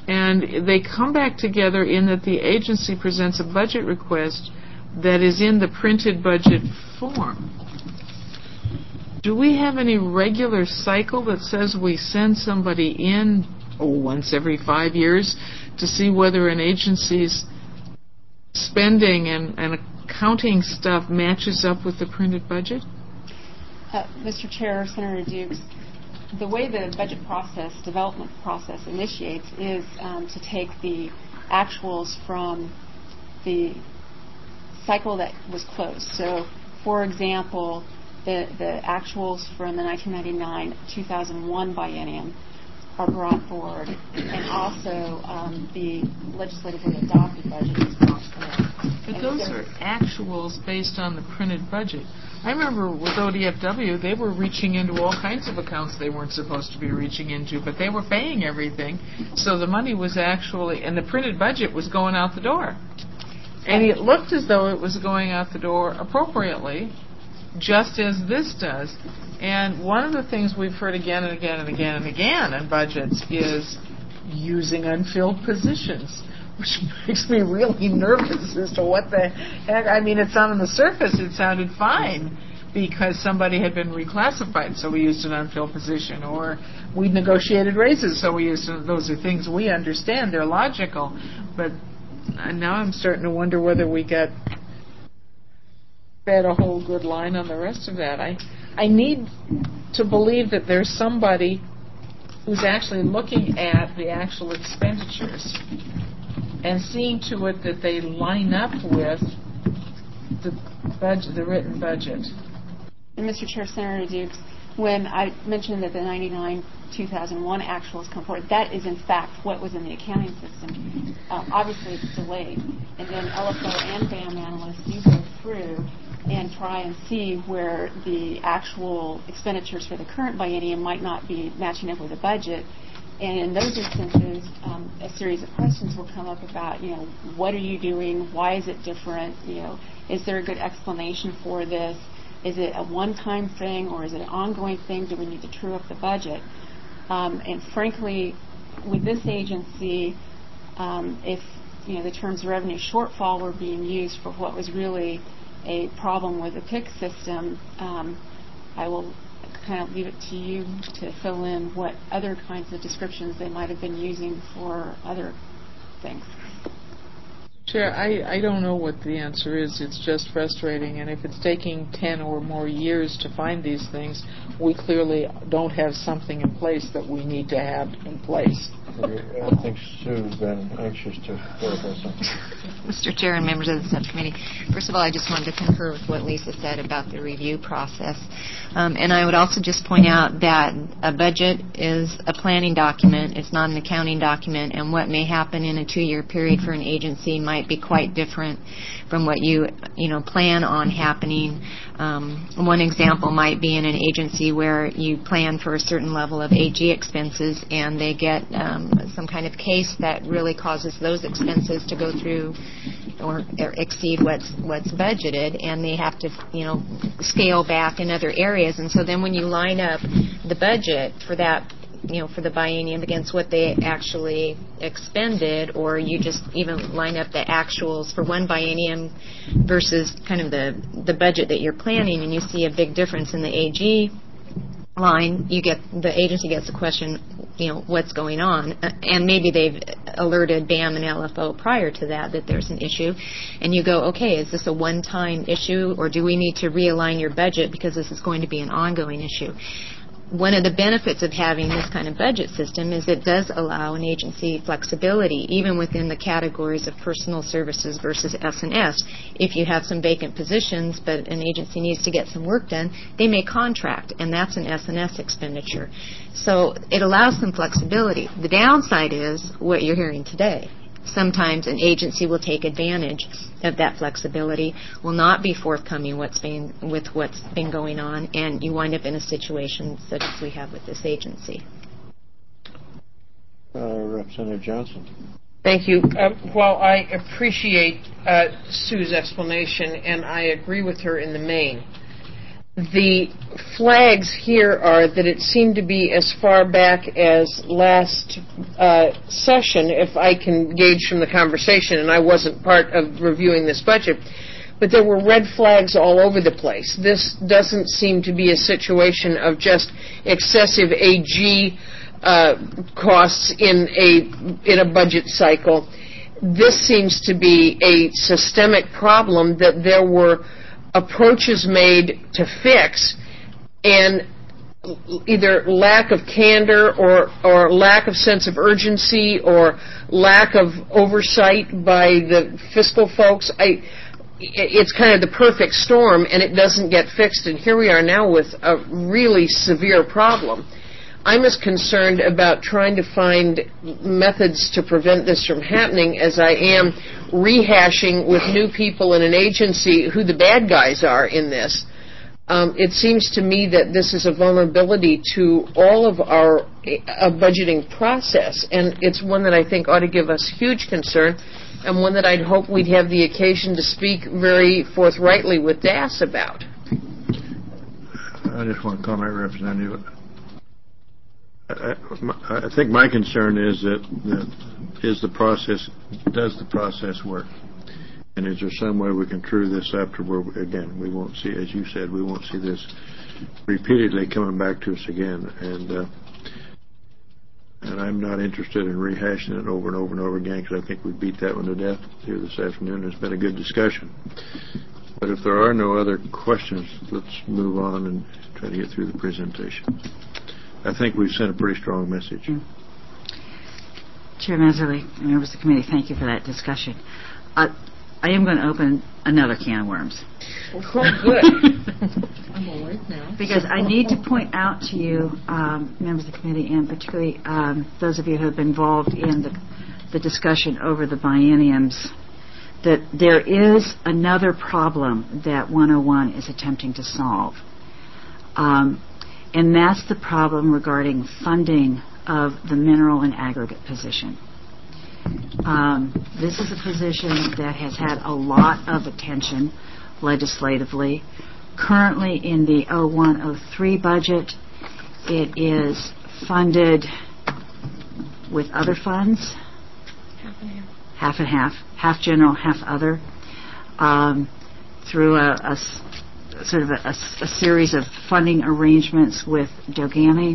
Speaker 7: And they come back together in that the agency presents a budget request that is in the printed budget form. Do we have any regular cycle that says we send somebody in once every 5 years to see whether an agency's spending and accounting stuff matches up with the printed budget?
Speaker 6: Mr. Chair, Senator Dukes, the way the budget process, development process initiates is to take the actuals from the cycle that was closed. So, for example, the actuals from the 1999-2001 biennium are brought forward, and also the legislatively adopted budget is brought forward.
Speaker 7: But those are actuals based on the printed budget. I remember with ODFW, they were reaching into all kinds of accounts they weren't supposed to be reaching into, but they were paying everything, so the money was actually, and the printed budget was going out the door. And it looked as though it was going out the door appropriately, just as this does. And one of the things we've heard again and again and again and again in budgets is using unfilled positions, which makes me really nervous as to what the heck. I mean, it's on the surface, it sounded fine because somebody had been reclassified, so we used an unfilled position, or we negotiated raises, so we used it. Those are things we understand, they're logical, but now I'm starting to wonder whether we got fed a whole good line on the rest of that. I need to believe that there's somebody who's actually looking at the actual expenditures and seeing to it that they line up with the budget, the written budget.
Speaker 6: And Mr. Chair, Senator Dukes, when I mentioned that the 99-2001 actuals come forward, that is in fact what was in the accounting system. Obviously it's delayed, and then LFO and BAM analysts do go through and try and see where the actual expenditures for the current biennium might not be matching up with the budget. And in those instances, a series of questions will come up about, what are you doing? Why is it different? Is there a good explanation for this? Is it a one-time thing, or is it an ongoing thing? Do we need to true up the budget? And frankly, with this agency, if the terms of revenue shortfall were being used for what was really a problem with the PIC system, I will kind of leave it to you to fill in what other kinds of descriptions they might have been using for other things.
Speaker 7: Chair, I don't know what the answer is. It's just frustrating, and if it's taking 10 or more years to find these things, we clearly don't have something in place that we need to have in place.
Speaker 1: I think Sue's been anxious to clarify something.
Speaker 2: Mr. Chair and members of the subcommittee, first of all, I just wanted to concur with what Lisa said about the review process. And I would also just point out that a budget is a planning document. It's not an accounting document, and what may happen in a 2-year period for an agency might be quite different from what you plan on happening. One example might be in an agency where you plan for a certain level of AG expenses, and they get some kind of case that really causes those expenses to go through or exceed what's budgeted, and they have to scale back in other areas. And so then when you line up the budget for that, for the biennium against what they actually expended, or you just even line up the actuals for one biennium versus kind of the budget that you're planning, and you see a big difference in the AG line, the agency gets a question, what's going on, and maybe they've alerted BAM and LFO prior to that there's an issue, and you go, okay, is this a one-time issue, or do we need to realign your budget because this is going to be an ongoing issue? One of the benefits of having this kind of budget system is it does allow an agency flexibility, even within the categories of personal services versus S&S. If you have some vacant positions, but an agency needs to get some work done, they may contract, and that's an S&S expenditure. So it allows some flexibility. The downside is what you're hearing today. Sometimes an agency will take advantage of that flexibility, will not be forthcoming with what's been going on, and you wind up in a situation such as we have with this agency.
Speaker 1: Representative Johnson.
Speaker 8: Thank you. While I appreciate Sue's explanation, and I agree with her in the main, the flags here are that it seemed to be as far back as last session, if I can gauge from the conversation, and I wasn't part of reviewing this budget, but there were red flags all over the place. This doesn't seem to be a situation of just excessive AG costs in a budget cycle. This seems to be a systemic problem that there were approaches made to fix, and either lack of candor or lack of sense of urgency or lack of oversight by the fiscal folks. It's kind of the perfect storm, and it doesn't get fixed, and here we are now with a really severe problem. I'm as concerned about trying to find methods to prevent this from happening as I am rehashing with new people in an agency who the bad guys are in this. It seems to me that this is a vulnerability to all of our budgeting process, and it's one that I think ought to give us huge concern, and one that I'd hope we'd have the occasion to speak very forthrightly with DAS about.
Speaker 1: I just want to comment, Representative. I think my concern is that does the process work? And is there some way we can true this up to where, again, we won't see, as you said, we won't see this repeatedly coming back to us again. And I'm not interested in rehashing it over and over and over again, because I think we beat that one to death here this afternoon. It's been a good discussion. But if there are no other questions, let's move on and try to get through the presentation. I think we've sent a pretty strong message.
Speaker 3: Chair Messerly, members of the committee, thank you for that discussion. I am going to open another can of worms.
Speaker 8: Oh, good.
Speaker 7: I'm awake now.
Speaker 3: Because I need to point out to you, members of the committee, and particularly those of you who have been involved in the discussion over the bienniums, that there is another problem that 101 is attempting to solve. And that's the problem regarding funding of the mineral and aggregate position. This is a position that has had a lot of attention legislatively. Currently in the 01-03 budget, it is funded with other funds.
Speaker 5: Half and half.
Speaker 3: Half and half. Half general, half other. Through a series of funding arrangements with Dogami.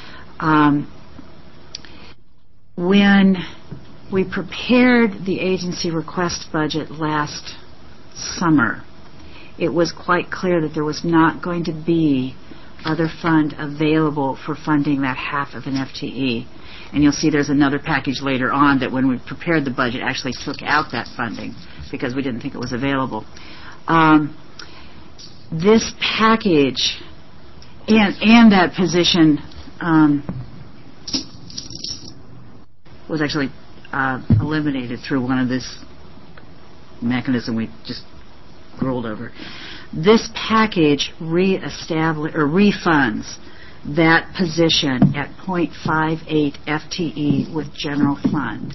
Speaker 3: When we prepared the agency request budget last summer, it was quite clear that there was not going to be other fund available for funding that half of an FTE. And you'll see there's another package later on that when we prepared the budget actually took out that funding because we didn't think it was available. This package and that position was actually eliminated through one of this mechanism we just rolled over. This package refunds that position at 0.58 FTE with general fund.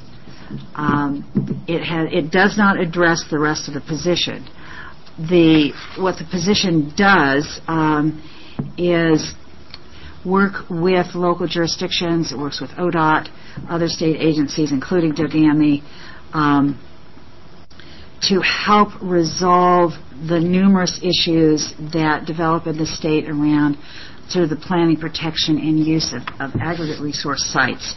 Speaker 3: It does not address the rest of the position. What the position does is work with local jurisdictions. It works with ODOT, other state agencies, including Dogami, to help resolve the numerous issues that develop in the state around sort of the planning, protection, and use of aggregate resource sites.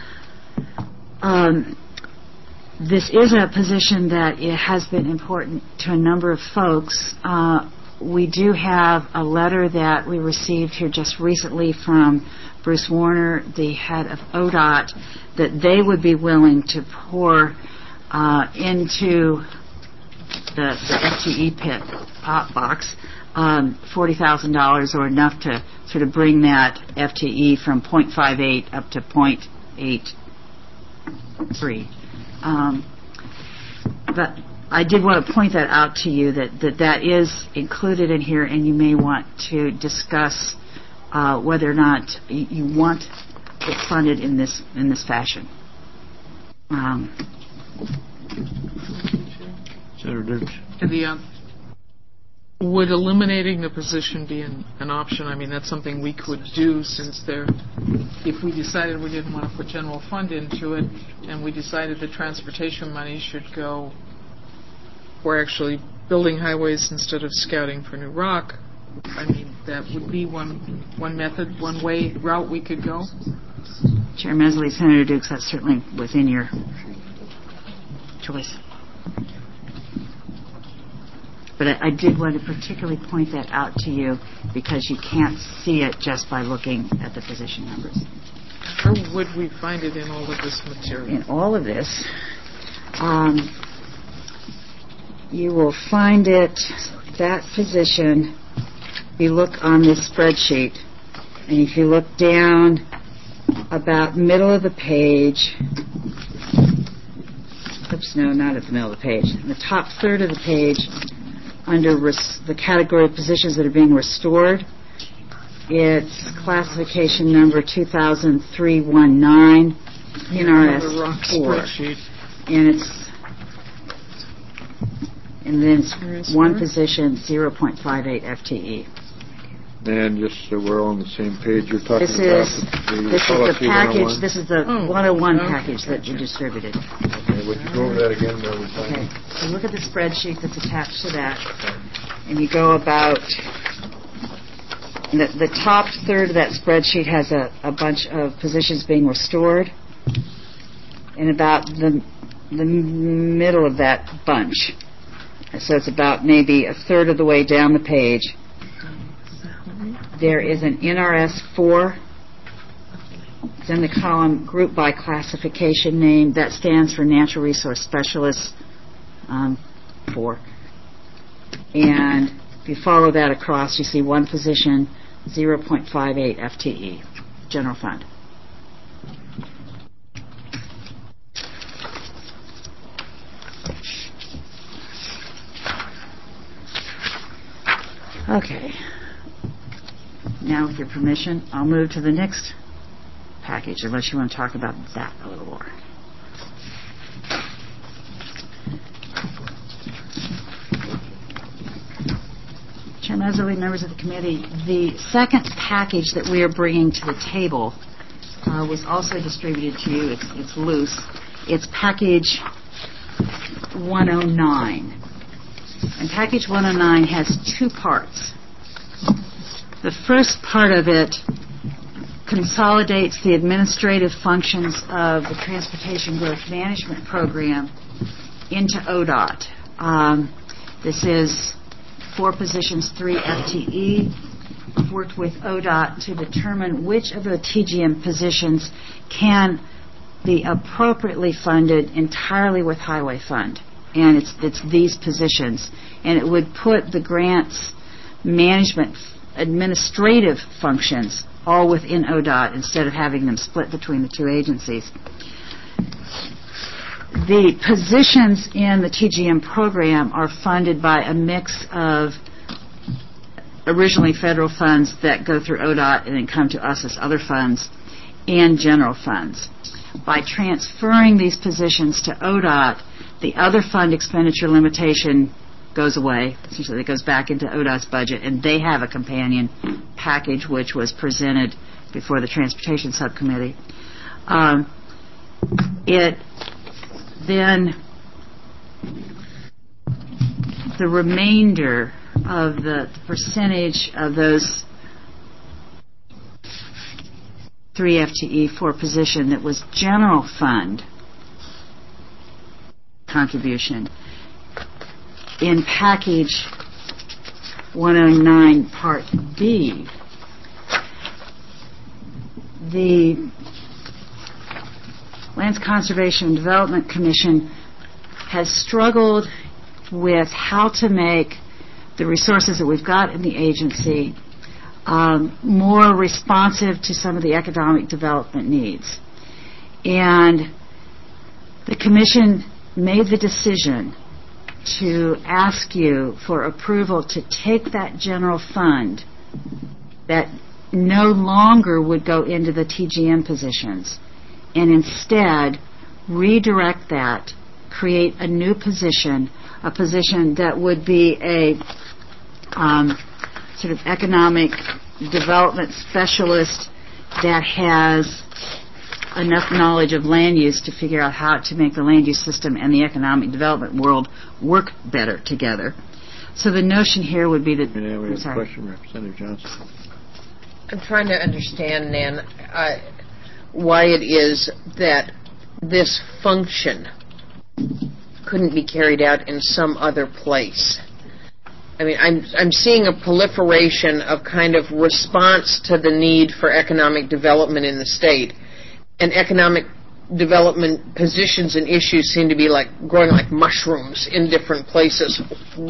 Speaker 3: This is a position that it has been important to a number of folks. We do have a letter that we received here just recently from Bruce Warner, the head of ODOT, that they would be willing to pour into the FTE pit box $40,000 or enough to sort of bring that FTE from 0.58 up to 0.83. But I did want to point that out to you that is included in here, and you may want to discuss whether or not you want it funded in this fashion.
Speaker 1: Senator Dukes.
Speaker 7: Would eliminating the position be an option? I mean, that's something we could do since if we decided we didn't want to put general fund into it and we decided the transportation money should go for actually building highways instead of scouting for new rock, I mean, that would be one method, one route we could go.
Speaker 3: Chair Mesley, Senator Dukes, that's certainly within your choice. But I did want to particularly point that out to you because you can't see it just by looking at the position numbers.
Speaker 7: Where would we find it in all of this material?
Speaker 3: In all of this, you will find it, that position, if you look on this spreadsheet, and if you look down about middle of the page, oops, no, not at the middle of the page, in the top third of the page, under the category of positions that are being restored, it's classification number 2003-19, NRS 4. And then it's one position, 0.58 FTE.
Speaker 1: And just so we're all on the same page, you're talking
Speaker 3: This
Speaker 1: about
Speaker 3: is
Speaker 1: the
Speaker 3: the package.
Speaker 1: 101?
Speaker 3: This is the 101 package that you distributed.
Speaker 1: Okay, would you go over that again?
Speaker 3: Okay. So look at the spreadsheet that's attached to that, and you go about the top third of that spreadsheet has a bunch of positions being restored, and about the middle of that bunch. So it's about maybe a third of the way down the page. There is an NRS 4. It's in the column group by classification name. That stands for Natural Resource Specialist 4. And if you follow that across, you see one position, 0.58 FTE, General Fund. Okay. Now, with your permission, I'll move to the next package, unless you want to talk about that a little more. Chair Meserly, members of the committee, the second package that we are bringing to the table was also distributed to you. It's loose. It's package 109. And package 109 has two parts. The first part of it consolidates the administrative functions of the Transportation Growth Management Program into ODOT. This is 4 positions, 3 FTE. We've worked with ODOT to determine which of the TGM positions can be appropriately funded entirely with highway fund. And it's these positions. And it would put the grants management administrative functions all within ODOT instead of having them split between the two agencies. The positions in the TGM program are funded by a mix of originally federal funds that go through ODOT and then come to us as other funds and general funds. By transferring these positions to ODOT, the other fund expenditure limitation goes away. Essentially, it goes back into ODOT's budget, and they have a companion package which was presented before the Transportation Subcommittee. It then, the remainder of the percentage of those 3 FTE for position that was general fund contribution in package 109 Part B, the Lands Conservation and Development Commission has struggled with how to make the resources that we've got in the agency more responsive to some of the economic development needs. And the Commission made the decision to ask you for approval to take that general fund that no longer would go into the TGM positions and instead redirect that, create a new position, a position that would be a sort of economic development specialist that has enough knowledge of land use to figure out how to make the land use system and the economic development world work better together. So the notion here would be that...
Speaker 1: We have a question, Representative Johnson.
Speaker 8: I'm trying to understand, Nan, why it is that this function couldn't be carried out in some other place. I mean, I'm seeing a proliferation of kind of response to the need for economic development in the state, and economic development positions and issues seem to be like growing like mushrooms in different places.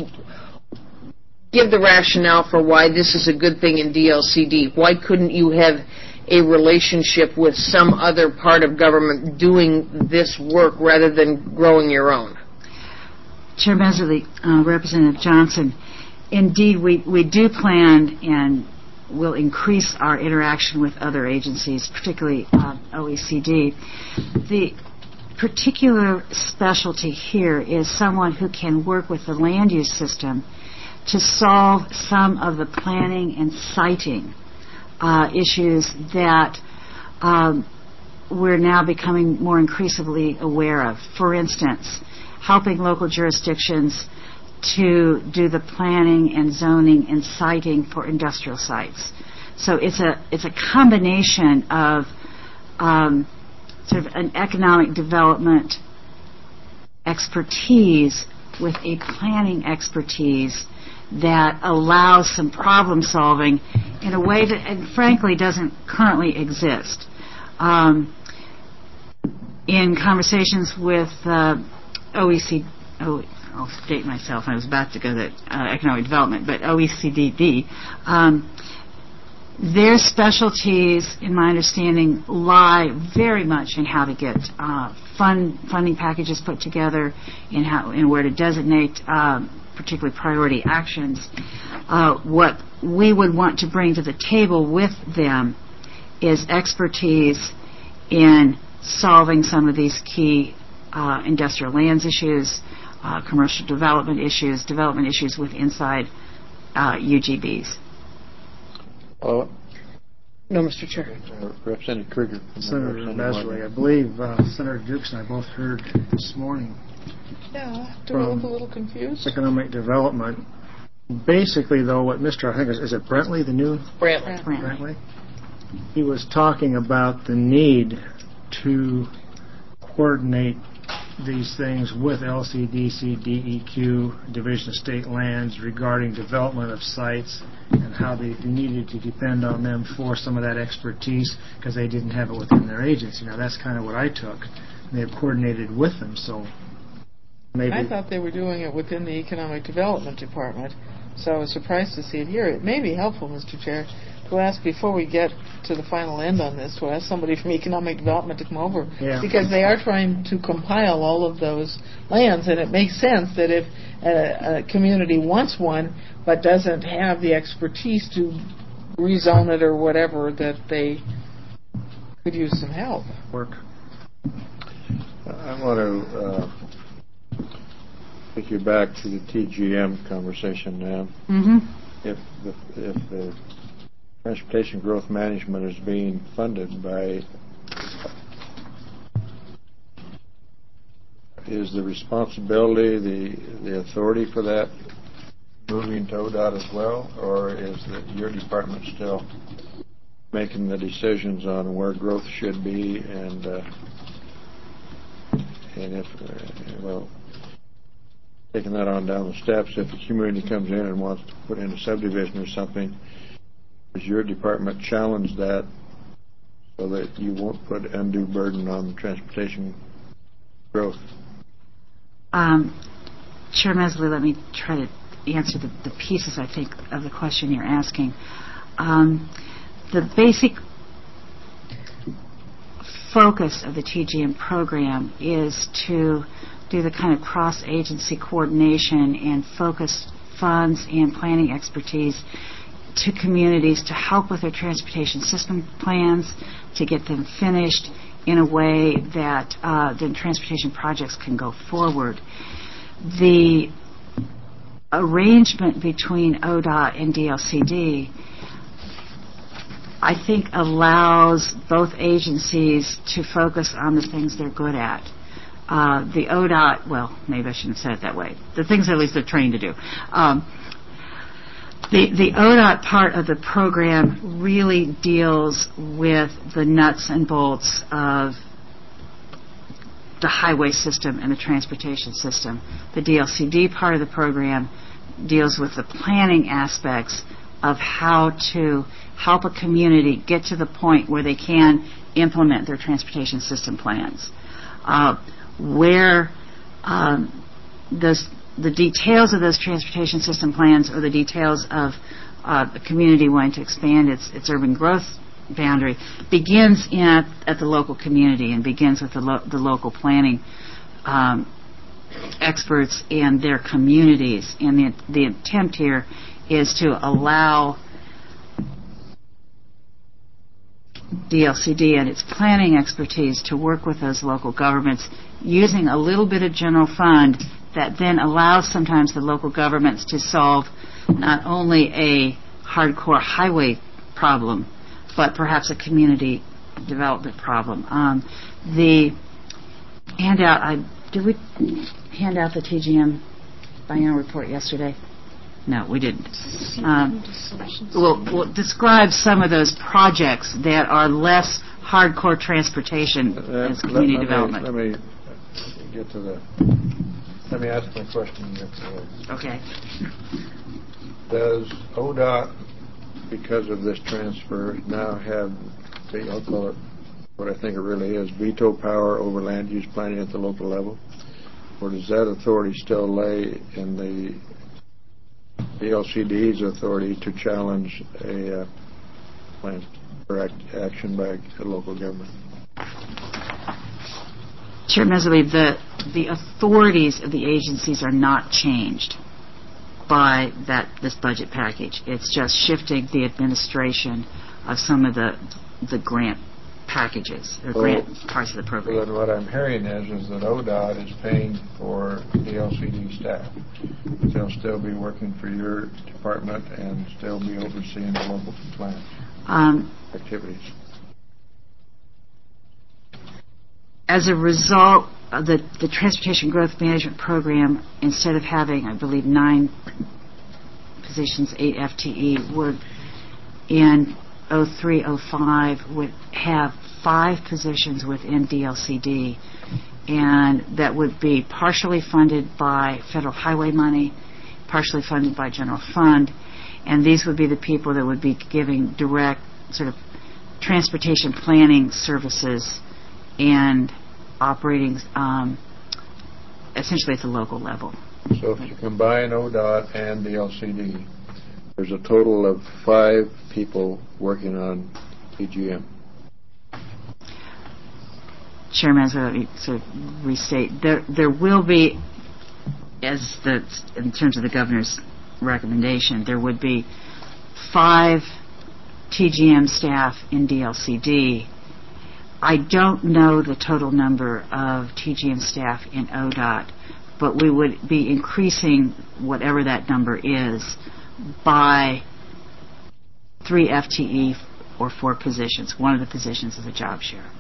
Speaker 8: Give the rationale for why this is a good thing in DLCD. Why couldn't you have a relationship with some other part of government doing this work rather than growing your own?
Speaker 3: Chair Meserly, Representative Johnson, indeed we do plan and will increase our interaction with other agencies, particularly OECD. The particular specialty here is someone who can work with the land use system to solve some of the planning and siting issues that we're now becoming more increasingly aware of. For instance, helping local jurisdictions to do the planning and zoning and siting for industrial sites. So it's a combination of sort of an economic development expertise with a planning expertise that allows some problem solving in a way that, frankly, doesn't currently exist. In conversations with OECD, I'll state myself, I was about to go to economic development, but OECD, their specialties, in my understanding, lie very much in how to get funding packages put together, in where to designate particularly priority actions. What we would want to bring to the table with them is expertise in solving some of these key industrial lands issues, commercial development issues with inside UGBs.
Speaker 8: No, Mr. Chair.
Speaker 1: Representative Kruger.
Speaker 9: Senator Meserly, I believe Senator Dukes and I both heard this morning.
Speaker 7: Yeah, do I look a little confused?
Speaker 9: Economic development. Basically, though, what Mr. I think is it Brentley, the new
Speaker 8: Brantley.
Speaker 9: He was talking about the need to coordinate these things with LCDC, DEQ, Division of State Lands regarding development of sites and how they needed to depend on them for some of that expertise because they didn't have it within their agency. Now, that's kind of what I took. They have coordinated with them, so maybe...
Speaker 7: I thought they were doing it within the Economic Development Department, so I was surprised to see it here. It may be helpful, Mr. Chair, to ask before we get to the final end on this, to ask somebody from Economic Development to come over, because they are trying to compile all of those lands, and it makes sense that if a community wants one but doesn't have the expertise to rezone it or whatever, that they could use some help.
Speaker 9: Work.
Speaker 1: I want to take you back to the TGM conversation now.
Speaker 3: Mm-hmm.
Speaker 1: If the Transportation Growth Management is being funded by, is the responsibility, the authority for that moving to ODOT as well, or is that your department still making the decisions on where growth should be and if, well, taking that on down the steps, if a community comes in and wants to put in a subdivision or something, does your department challenge that so that you won't put undue burden on transportation growth?
Speaker 3: Chair Meserly, let me try to answer the pieces, I think, of the question you're asking. The basic focus of the TGM program is to do the kind of cross-agency coordination and focus funds and planning expertise to communities to help with their transportation system plans, to get them finished in a way that the transportation projects can go forward. The arrangement between ODOT and DLCD, I think, allows both agencies to focus on the things they're good at. The ODOT, well, maybe I shouldn't have said it that way. The things at least they're trained to do. The ODOT part of the program really deals with the nuts and bolts of the highway system and the transportation system. The DLCD part of the program deals with the planning aspects of how to help a community get to the point where they can implement their transportation system plans. Where the details of those transportation system plans or the details of a community wanting to expand its urban growth boundary begins at the local community and begins with the local planning experts and their communities. And the attempt here is to allow DLCD and its planning expertise to work with those local governments using a little bit of general fund that then allows sometimes the local governments to solve not only a hardcore highway problem, but perhaps a community development problem. The handout, did we hand out the TGM biennial report yesterday? No, we didn't. We'll describe some of those projects that are less hardcore transportation as community development.
Speaker 1: Let me get to the. Let me ask my question.
Speaker 3: Okay.
Speaker 1: Does ODOT, because of this transfer, now have, I'll call it what I think it really is, veto power over land use planning at the local level? Or does that authority still lay in the LCD's authority to challenge a plan or action by a local government?
Speaker 3: Chair Messerly, the authorities of the agencies are not changed by this budget package. It's just shifting the administration of some of the grant packages or grant parts of the program.
Speaker 1: Well, then what I'm hearing is that ODOT is paying for the LCD staff. They'll still be working for your department and still be overseeing the local plan activities.
Speaker 3: As a result, the Transportation Growth Management Program, instead of having, I believe, 9 positions, 8 FTE, would in 03-05 would have 5 positions within DLCD, and that would be partially funded by federal highway money, partially funded by general fund, and these would be the people that would be giving direct sort of transportation planning services and operating essentially at the local level.
Speaker 1: So if you combine ODOT and the LCD, there's a total of 5 people working on TGM.
Speaker 3: Chairman, as I sort of restate, there will be, in terms of the governor's recommendation, there would be 5 TGM staff in DLCD. I don't know the total number of TGM staff in ODOT, but we would be increasing whatever that number is by 3 FTE or 4 positions. One of the positions is a job share.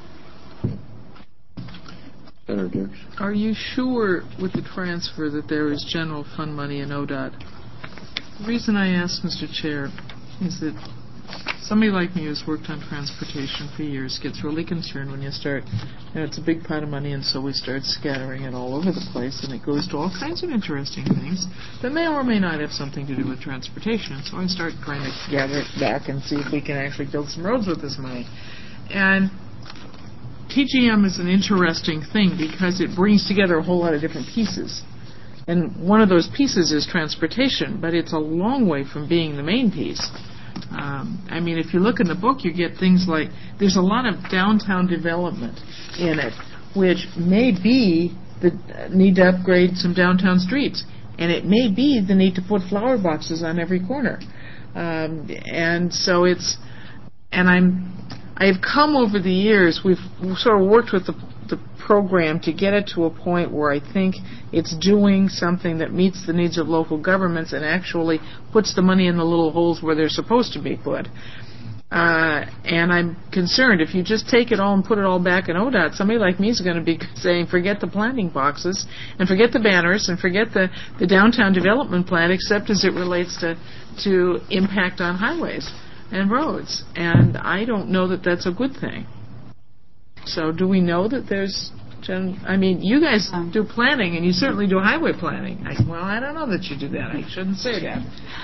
Speaker 1: Senator Dukes.
Speaker 7: Are you sure with the transfer that there is general fund money in ODOT? The reason I ask, Mr. Chair, is that somebody like me who's worked on transportation for years gets really concerned when you start, it's a big pot of money, and so we start scattering it all over the place, and it goes to all kinds of interesting things that may or may not have something to do with transportation. And so I start trying to gather it back and see if we can actually build some roads with this money. And TGM is an interesting thing because it brings together a whole lot of different pieces. And one of those pieces is transportation, but it's a long way from being the main piece. I mean, if you look in the book, you get things like there's a lot of downtown development in it, which may be the need to upgrade some downtown streets, and it may be the need to put flower boxes on every corner. And so I've come over the years, we've sort of worked with the program to get it to a point where I think it's doing something that meets the needs of local governments and actually puts the money in the little holes where they're supposed to be put. And I'm concerned if you just take it all and put it all back in ODOT, somebody like me is going to be saying, forget the planting boxes and forget the banners and forget the downtown development plan, except as it relates to impact on highways and roads. And I don't know that that's a good thing. So do we know that there's... I mean, you guys do planning, and you certainly do highway planning. I don't know that you do that. I shouldn't say that.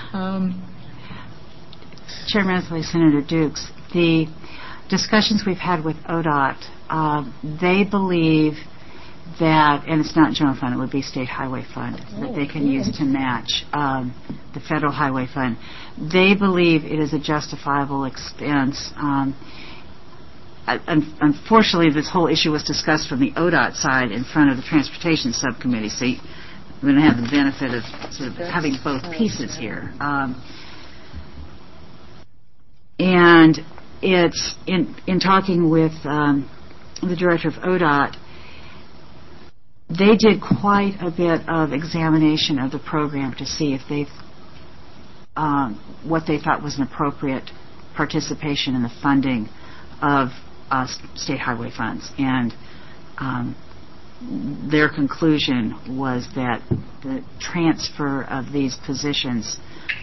Speaker 3: Chairman Mesley, Senator Dukes, the discussions we've had with ODOT, they believe that, and it's not general fund, it would be state highway fund, that they can use to match the federal highway fund. They believe it is a justifiable expense. Unfortunately, this whole issue was discussed from the ODOT side in front of the Transportation Subcommittee, so we're going to have the benefit of sort of having both pieces here. And it's in talking with the director of ODOT, they did quite a bit of examination of the program to see if what they thought was an appropriate participation in the funding of state highway funds. And their conclusion was that the transfer of these positions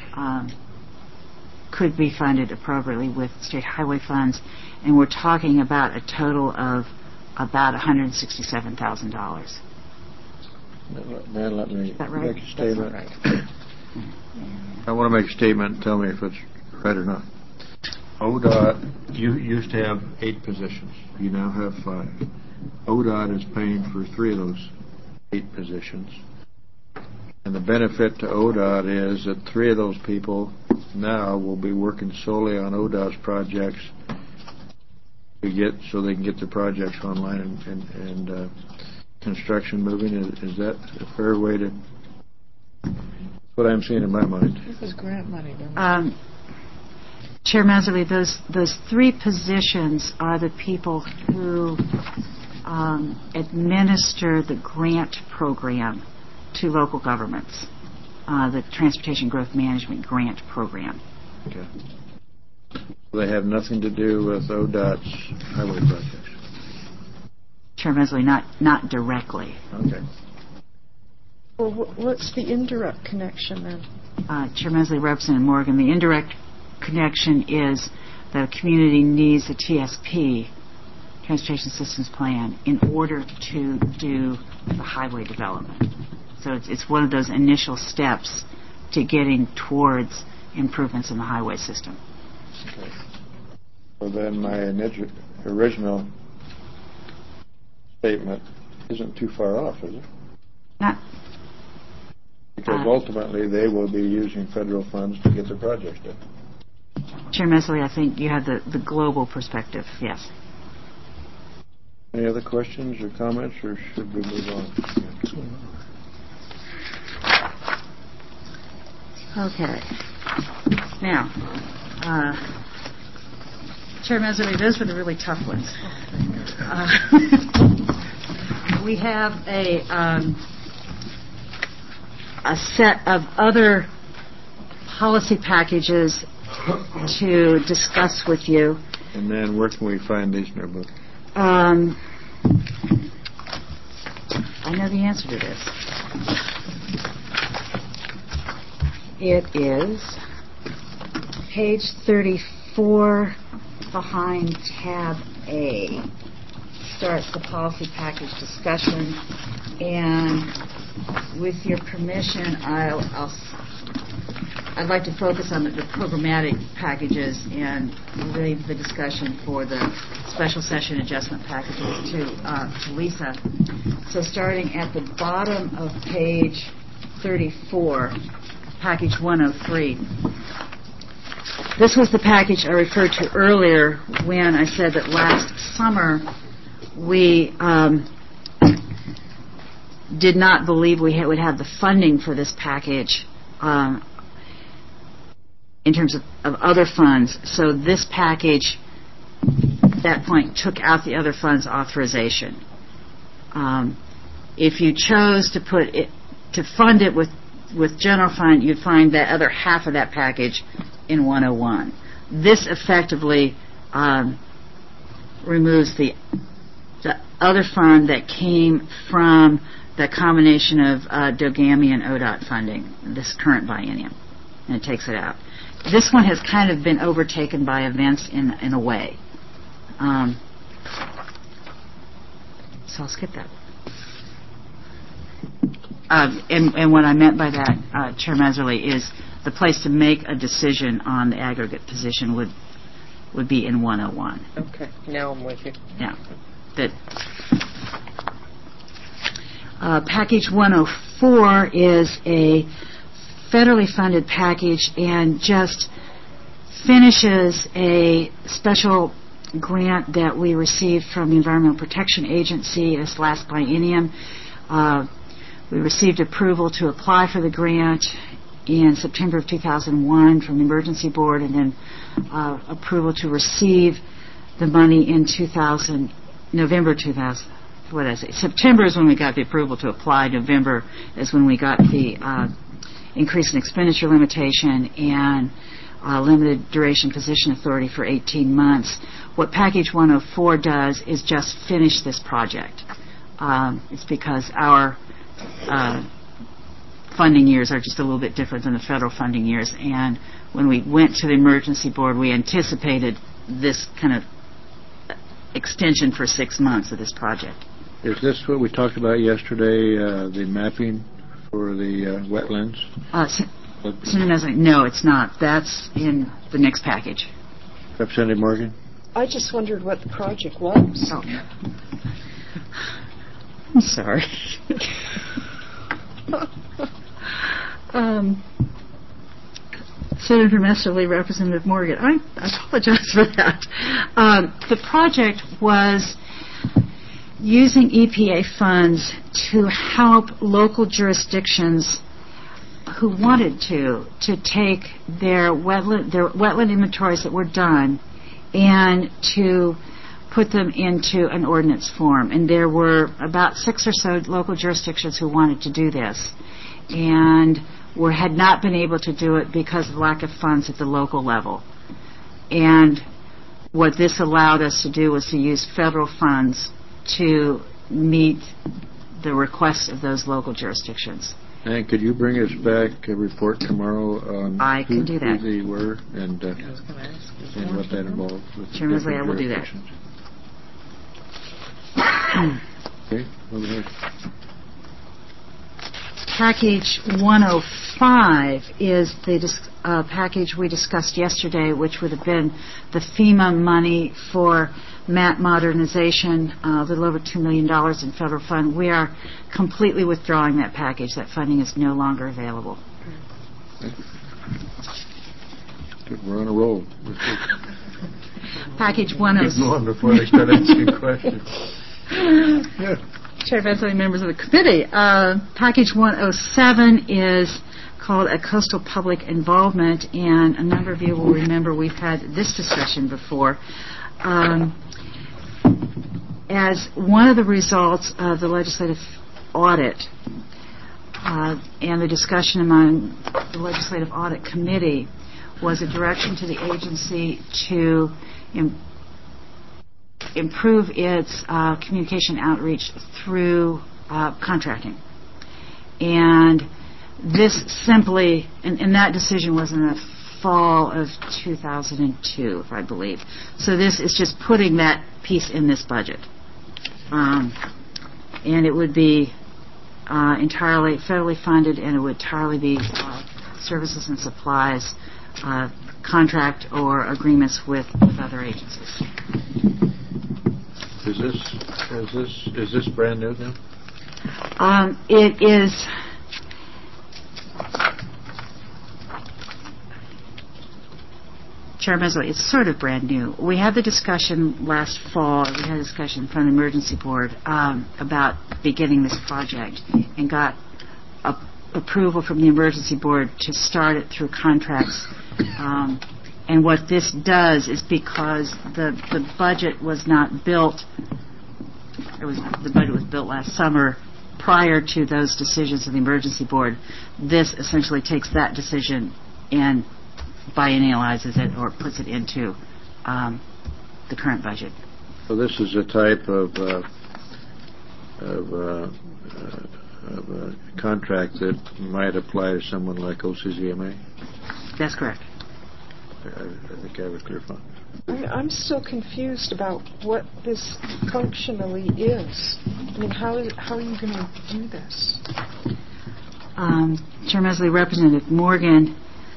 Speaker 3: could be funded appropriately with state highway funds, and we're talking about a total of about $167,000.
Speaker 1: Man, let me
Speaker 3: right?
Speaker 1: make a statement.
Speaker 3: Right.
Speaker 1: I want to make a statement and tell me if it's right or not. ODOT, you used to have 8 positions. You now have 5. ODOT is paying for 3 of those 8 positions. And the benefit to ODOT is that 3 of those people now will be working solely on ODOT's projects so they can get the projects online and construction moving. Is that a fair way to... what I'm seeing in my mind?
Speaker 7: This is grant money,
Speaker 3: Chair Mazzoli, those 3 positions are the people who administer the grant program to local governments, the Transportation Growth Management Grant Program.
Speaker 1: Okay. So they have nothing to do with ODOT's highway projects?
Speaker 3: Chair Mazzoli, not directly.
Speaker 1: Okay.
Speaker 4: Well, what's the indirect connection then?
Speaker 3: Chair Mazzoli, Representative Morgan, the indirect connection is the community needs a TSP, Transportation Systems Plan, in order to do the highway development. So it's one of those initial steps to getting towards improvements in the highway system.
Speaker 1: Okay. So then my original statement isn't too far off, is it?
Speaker 3: Not.
Speaker 1: Because ultimately they will be using federal funds to get the projects done.
Speaker 3: Chair Mesley, I think you have the global perspective, yes.
Speaker 1: Any other questions or comments, or should we move on?
Speaker 3: Okay. Now, Chair Mesley, those were the really tough ones. We have a set of other policy packages to discuss with you.
Speaker 1: And then where can we find these in our book?
Speaker 3: I know the answer to this. It is page 34 behind tab A. Starts the policy package discussion, and with your permission, I'd like to focus on the programmatic packages and leave the discussion for the special session adjustment packages to Lisa. So starting at the bottom of page 34, package 103. This was the package I referred to earlier when I said that last summer we did not believe we would have the funding for this package in terms of other funds. So this package, at that point, took out the other funds authorization. If you chose to put it to fund it with general fund, you'd find that other half of that package in 101. This effectively removes the other fund that came from the combination of DOGAMI and ODOT funding, this current biennium, and it takes it out. This one has kind of been overtaken by events in a way. So I'll skip that. And what I meant by that, Chair Messerly, is the place to make a decision on the aggregate position would be in 101.
Speaker 8: Okay, now I'm with you.
Speaker 3: Yeah. Package 104 is a federally funded package and just finishes a special grant that we received from the Environmental Protection Agency this last biennium. We received approval to apply for the grant in September of 2001 from the Emergency Board, and then approval to receive the money in November 2000. What did I say? September is when we got the approval to apply. November is when we got the increase in expenditure limitation and limited duration position authority for 18 months. What Package 104 does is just finish this project. It's because our funding years are just a little bit different than the federal funding years, and when we went to the Emergency Board, we anticipated this kind of extension for 6 months of this project.
Speaker 1: Is this what we talked about yesterday, the mapping for the wetlands?
Speaker 3: Senator Messerly, no, it's not. That's in the next package.
Speaker 1: Representative Morgan?
Speaker 4: I just wondered what the project was.
Speaker 3: Oh. I'm sorry. Senator Messerly, Representative Morgan, I apologize for that. The project was using EPA funds to help local jurisdictions who wanted to take their wetland inventories that were done and to put them into an ordinance form. And there were about 6 or so local jurisdictions who wanted to do this and had not been able to do it because of lack of funds at the local level. And what this allowed us to do was to use federal funds to meet the requests of those local jurisdictions.
Speaker 1: And could you bring us back a report tomorrow on
Speaker 3: who
Speaker 1: they were and what that involved?
Speaker 3: Chair Messerly, I will do that.
Speaker 1: Okay, go ahead.
Speaker 3: Package 105 is the package we discussed yesterday, which would have been the FEMA money for MAT modernization, a little over $2 million in federal fund. We are completely withdrawing that package. That funding is no longer available.
Speaker 1: Good, we're on a roll.
Speaker 3: Package 106.
Speaker 1: Keep going before I start asking questions. Yeah.
Speaker 3: Chair Messerly, members of the committee, Package 107 is called a coastal public involvement, and a number of you will remember we've had this discussion before. As one of the results of the legislative audit and the discussion among the legislative audit committee was a direction to the agency to improve its communication outreach through contracting. And this simply, and that decision was in the fall of 2002, I believe. So this is just putting that piece in this budget. And it would be entirely federally funded, and it would entirely be services and supplies, contract or agreements with other agencies.
Speaker 1: Is this brand new then?
Speaker 3: It is. Chair Messerly, it's sort of brand new. We had the discussion last fall. We had a discussion from the Emergency Board about beginning this project and got approval from the Emergency Board to start it through contracts. And what this does is because the budget was not built the budget was built last summer prior to those decisions of the emergency board. This essentially takes that decision and biennializes it or puts it into the current budget.
Speaker 1: So this is a type of contract that might apply to someone like OCZMA?
Speaker 3: That's correct.
Speaker 1: I think I was clear.
Speaker 4: I'm still confused about what this functionally is. I mean, how are you going to do this?
Speaker 3: Chair Mesley, Representative Morgan,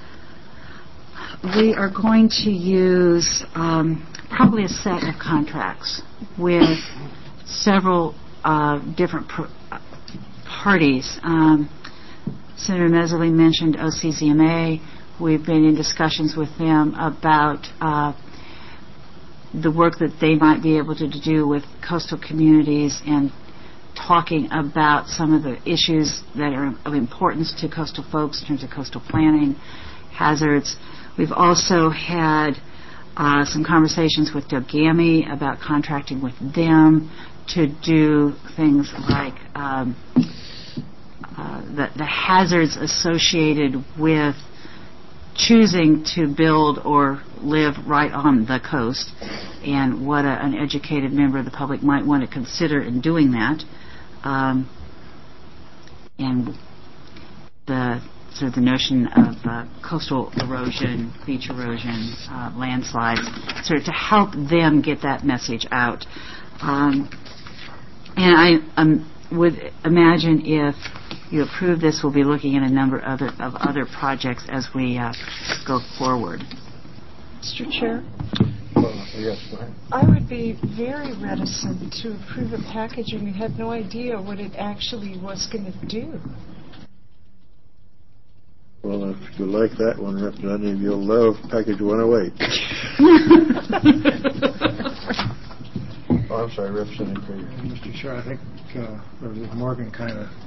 Speaker 3: we are going to use probably a set of contracts with several different parties. Senator Mesley mentioned OCZMA. We've been in discussions with them about the work that they might be able to do with coastal communities and talking about some of the issues that are of importance to coastal folks in terms of coastal planning, hazards. We've also had some conversations with Doug Gammey about contracting with them to do things like the hazards associated with choosing to build or live right on the coast and what an educated member of the public might want to consider in doing that. And the sort of the notion of coastal erosion, beach erosion, landslides, sort of to help them get that message out. And I would imagine if you approve this, we'll be looking at a number of other projects as we go forward.
Speaker 4: Mr. Chair?
Speaker 1: Yes, go ahead.
Speaker 4: I would be very reticent to approve a package and we had no idea what it actually was going to do.
Speaker 1: Well, if you like that one, Representative, you'll love Package 108. Oh, I'm sorry, Representative Krieger.
Speaker 9: Mr. Chair, I think Representative Morgan kind of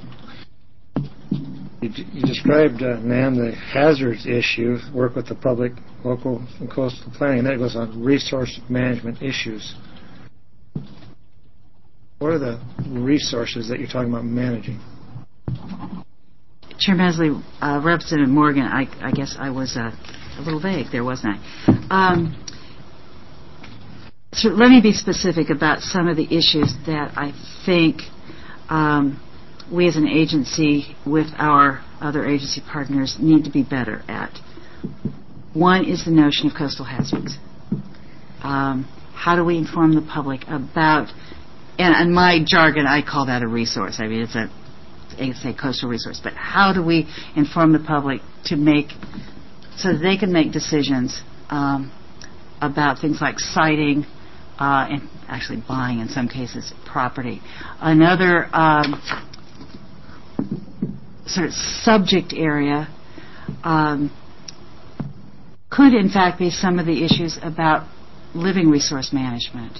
Speaker 9: you described, Nan, the hazards issue, work with the public, local, and coastal planning, and that goes on resource management issues. What are the resources that you're talking about managing?
Speaker 3: Chair Mesley, Representative Morgan, I guess I was a little vague there, wasn't I? So let me be specific about some of the issues that I think we as an agency with our other agency partners need to be better at. One is the notion of coastal hazards. How do we inform the public about, and in my jargon I call that a resource. I mean, it's a coastal resource, but how do we inform the public to make, so that they can make decisions about things like siting and actually buying, in some cases, property. Another sort of subject area could in fact be some of the issues about living resource management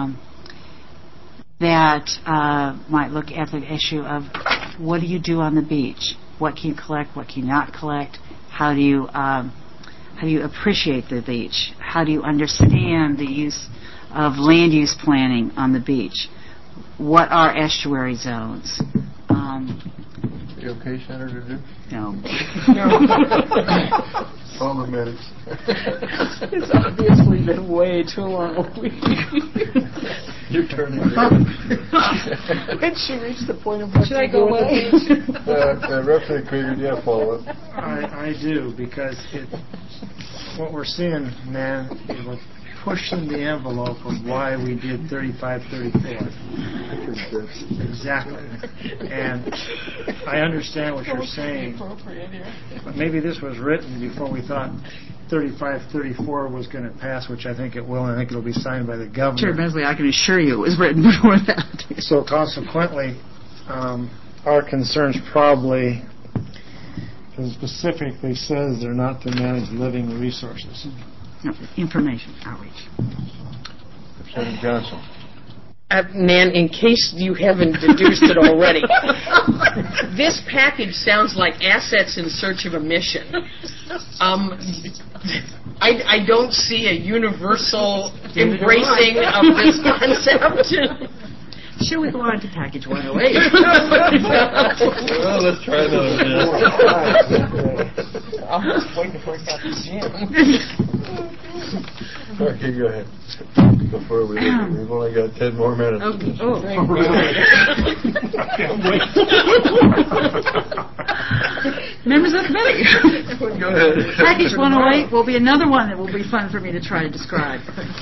Speaker 3: that might look at the issue of what do you do on the beach? What can you collect? What can you not collect? How do you appreciate the beach? How do you understand the use of land use planning on the beach? What are estuary zones?
Speaker 1: You okay, Senator Duke?
Speaker 3: No.
Speaker 1: All the minutes.
Speaker 4: It's obviously been way too long a week.
Speaker 1: You're turning
Speaker 4: When she reached the point of what
Speaker 6: Should I go away?
Speaker 1: Representative Krieger, do you have follow-up?
Speaker 9: I do, because what we're seeing, man, is we're pushing the envelope of why we did 35-34. Exactly. And I understand what you're saying, but maybe this was written before we thought 35-34 was going to pass, which I think it will, and I think it'll be signed by the governor.
Speaker 3: Chair Mesley, I can assure you it was written before that.
Speaker 9: So consequently, our concerns probably specifically says they're not to manage living resources.
Speaker 3: No, information outreach.
Speaker 1: Representative Johnson.
Speaker 8: Nan, in case you haven't deduced it already, this package sounds like assets in search of a mission. I don't see a universal embracing of this concept.
Speaker 3: Shall we go on to package 108?
Speaker 1: Well, let's try those.
Speaker 8: I'm just waiting for it to the gym.
Speaker 1: Okay, go ahead. Before we've only got 10 more minutes.
Speaker 3: Okay. Oh. Members of the committee.
Speaker 1: Go ahead.
Speaker 3: Package 108 will be another one that will be fun for me to try to describe.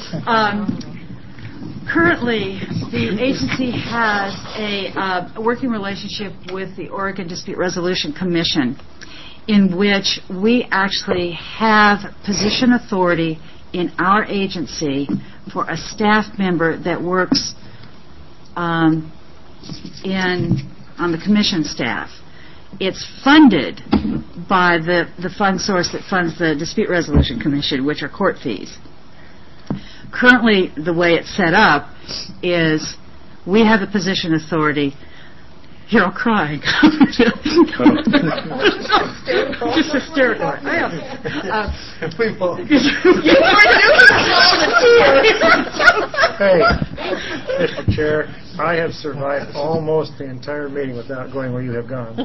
Speaker 3: Currently, the agency has a working relationship with the Oregon Dispute Resolution Commission, in which we actually have position authority in our agency for a staff member that works on the commission staff. It's funded by the fund source that funds the Dispute Resolution Commission, which are court fees. Currently, the way it's set up is we have the position authority. You're all crying. Just hysterical. I have it.
Speaker 1: We won't.
Speaker 9: Hey, Mr. Chair, I have survived almost the entire meeting without going where you have gone.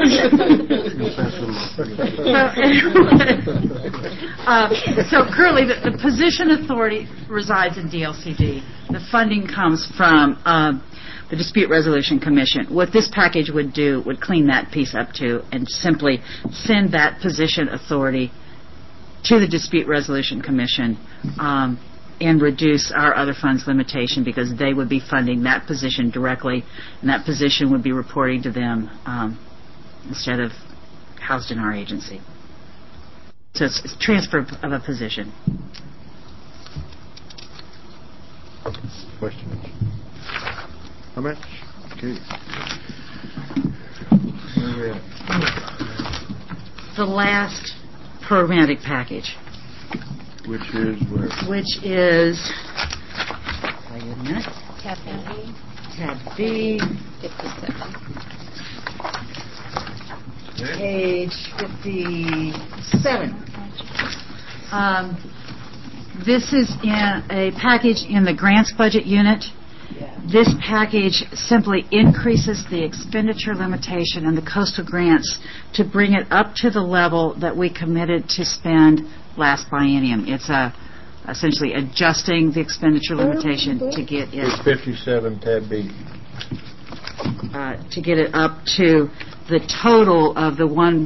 Speaker 3: So currently, the position authority resides in DLCD. The funding comes from the Dispute Resolution Commission. What this package would do would clean that piece up too and simply send that position authority to the Dispute Resolution Commission and reduce our other funds limitation, because they would be funding that position directly, and that position would be reporting to them instead of housed in our agency. So it's a transfer of a position.
Speaker 1: Questions? Comments? Okay. Where are we at?
Speaker 3: The last programmatic package,
Speaker 1: Which is where?
Speaker 3: which is
Speaker 2: Tab B,
Speaker 3: tab B,
Speaker 2: 57.
Speaker 3: page 57. This is in a package in the grants budget unit. This package simply increases the expenditure limitation in the coastal grants to bring it up to the level that we committed to spend last biennium. It's essentially adjusting the expenditure limitation to get it
Speaker 1: It's 57, tab B.
Speaker 3: to get it up to the total of the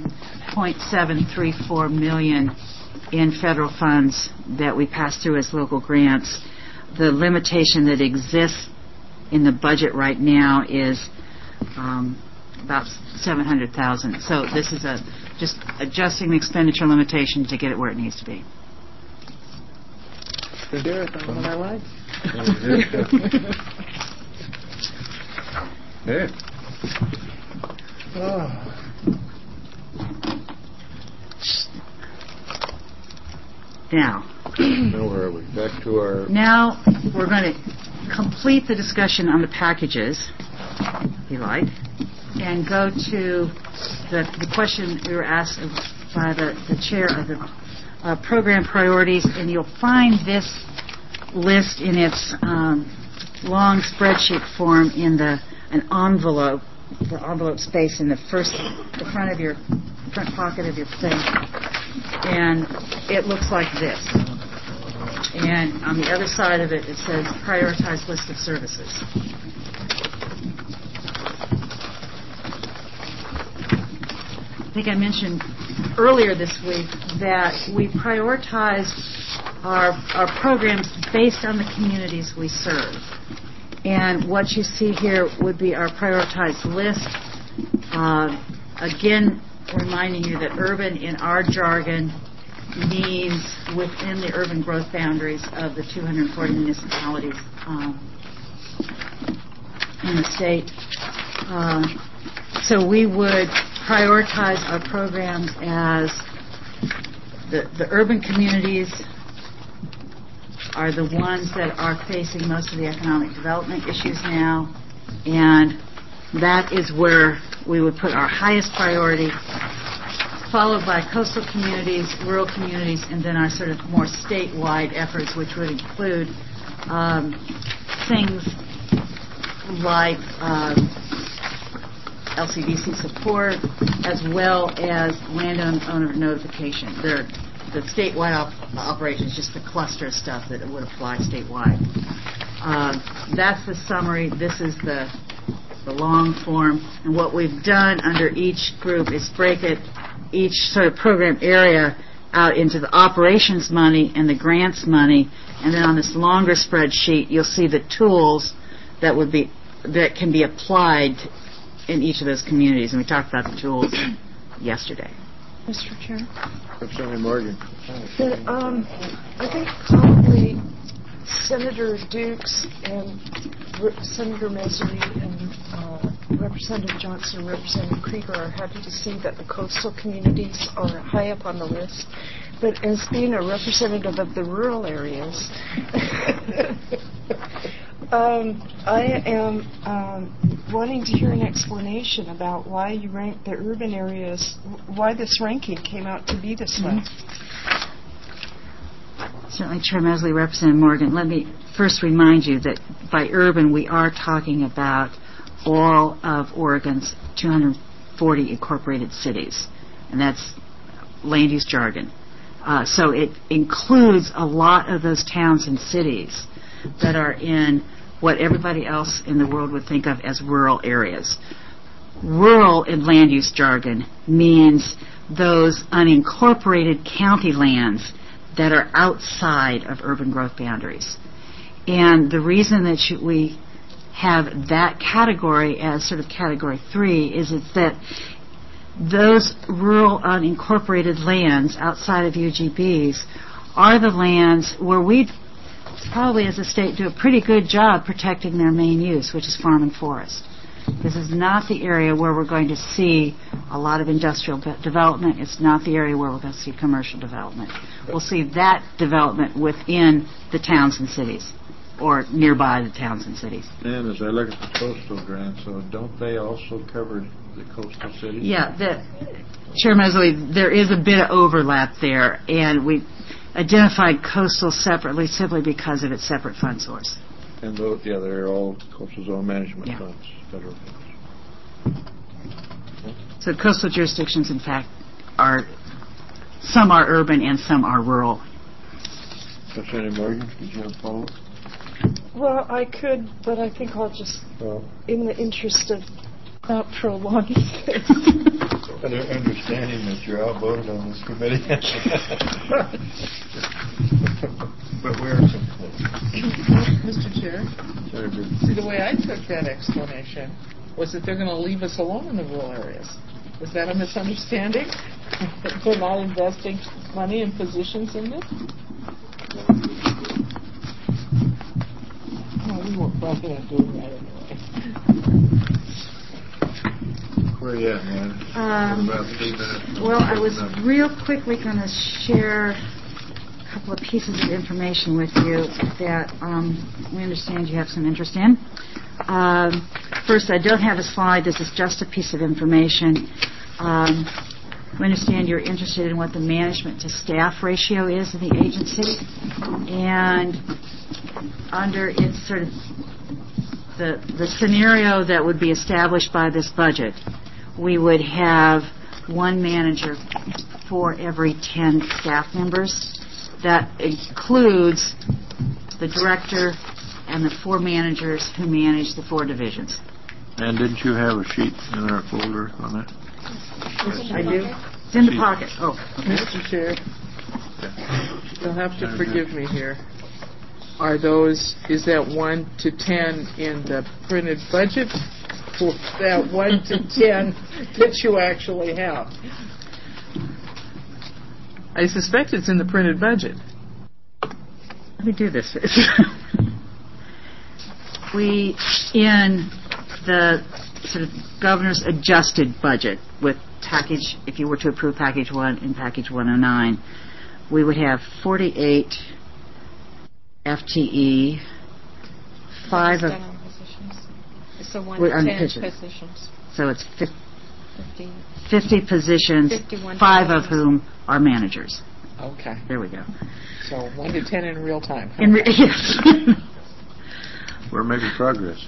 Speaker 3: $1.734 million in federal funds that we pass through as local grants. The limitation that exists in the budget right now is about $700,000. So this is just adjusting the expenditure limitation to get it where it needs to be.
Speaker 4: We do it on my life.
Speaker 1: Yeah.
Speaker 3: Now
Speaker 1: where are we? Back to our...
Speaker 3: Now we're going to complete the discussion on the packages, if you like, and go to the question we were asked by the chair of the program priorities, and you'll find this list in its long spreadsheet form in the envelope space in the front pocket of your thing, and it looks like this. And on the other side of it, it says prioritize list of services. I think I mentioned earlier this week that we prioritize our programs based on the communities we serve. And what you see here would be our prioritized list. Again, reminding you that urban in our jargon means within the urban growth boundaries of the 240 municipalities in the state. So we would prioritize our programs as the urban communities are the ones that are facing most of the economic development issues now, and that is where we would put our highest priority, followed by coastal communities, rural communities, and then our sort of more statewide efforts, which would include things like LCDC support, as well as landowner notification. They're the statewide operations, just the cluster of stuff that would apply statewide. That's the summary. This is the long form. And what we've done under each group is break it, each sort of program area, out into the operations money and the grants money. And then on this longer spreadsheet, you'll see the tools that can be applied in each of those communities. And we talked about the tools yesterday.
Speaker 4: Mr. Chair?
Speaker 1: Representative Morgan.
Speaker 4: I think probably Senator Dukes and Senator Mesery and Representative Johnson and Representative Krieger are happy to see that the coastal communities are high up on the list. But as being a representative of the rural areas, I am wanting to hear an explanation about why you ranked the urban areas, why this ranking came out to be this way.
Speaker 3: Certainly, Chair Mesley, Representative Morgan. Let me first remind you that by urban, we are talking about all of Oregon's 240 incorporated cities, and that's land use jargon. So it includes a lot of those towns and cities that are in what everybody else in the world would think of as rural areas. Rural in land use jargon means those unincorporated county lands that are outside of urban growth boundaries. And the reason that we have that category as sort of category 3 is it's that those rural unincorporated lands outside of UGBs are the lands where we probably as a state do a pretty good job protecting their main use, which is farm and forest. This is not the area where we're going to see a lot of industrial development. It's not the area where we're going to see commercial development. We'll see that development within the towns and cities, or nearby the towns and cities.
Speaker 1: And as I look at the coastal grants, so don't they also cover the coastal cities?
Speaker 3: Yeah, Chair Mesley, there is a bit of overlap there, and we identified coastal separately simply because of its separate fund source.
Speaker 1: And those, they're all coastal zone management funds, federal funds.
Speaker 3: So coastal jurisdictions, in fact, some are urban and some are rural.
Speaker 1: Representative Morgan, did you have a follow-up?
Speaker 4: Well, I could, but I think I'll just, in the interest of not prolonging this.
Speaker 1: Understanding that you're outvoted on this committee. But where are some
Speaker 7: Mr. Chair, see, the way I took that explanation was that they're going to leave us alone in the rural areas. Was that a misunderstanding? That they're not investing money in positions in this? No, we weren't planning on doing that anyway.
Speaker 1: Where are you at, man? About 3 minutes.
Speaker 3: Well, I was real quickly going to share a couple of pieces of information with you that we understand you have some interest in. First, I don't have a slide. This is just a piece of information. We understand you're interested in what the management to staff ratio is in the agency. And under its sort of the scenario that would be established by this budget, we would have one manager for every 10 staff members. That includes the director and the 4 managers who manage the 4 divisions.
Speaker 1: And didn't you have a sheet in our folder on that?
Speaker 3: I do. It's in the pocket. Oh, okay.
Speaker 7: Mr. Chair, you'll have to forgive me here. Is that 1 to 10 in the printed budget, or that 1 to 10 that you actually have? I suspect it's in the printed budget.
Speaker 3: Let me do this. In the sort of governor's adjusted budget with package, if you were to approve package 1 and package 109, we would have 48 FTE, 5 of...
Speaker 5: So 1 to 10 positions.
Speaker 3: So it's 50 positions, 5 of whom are managers.
Speaker 7: Okay.
Speaker 3: There we go.
Speaker 7: So 1 to 10 in real time.
Speaker 3: Yes.
Speaker 1: We're making progress.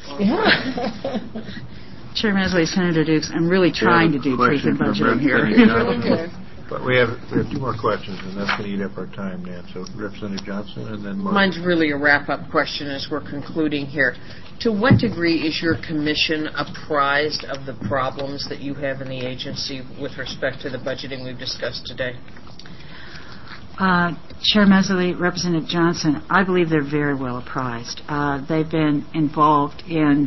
Speaker 3: Chair Mesley, Senator Dukes, I'm really trying to do truth in budgeting here.
Speaker 1: But we have 2 more questions, and that's going to eat up our time, Nan. So Representative Johnson, and then Mark.
Speaker 8: Mine's really a wrap-up question as we're concluding here. To what degree is your commission apprised of the problems that you have in the agency with respect to the budgeting we've discussed today?
Speaker 3: Chair Mesley, Representative Johnson, I believe they're very well apprised. They've been involved in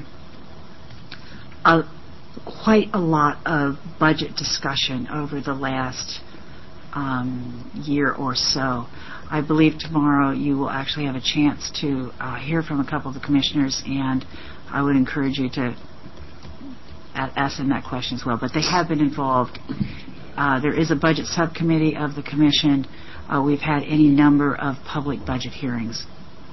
Speaker 3: quite a lot of budget discussion over the last year or so. I believe tomorrow you will actually have a chance to hear from a couple of the commissioners, and I would encourage you to ask them that question as well. But they have been involved. There is a budget subcommittee of the commission. We've had any number of public budget hearings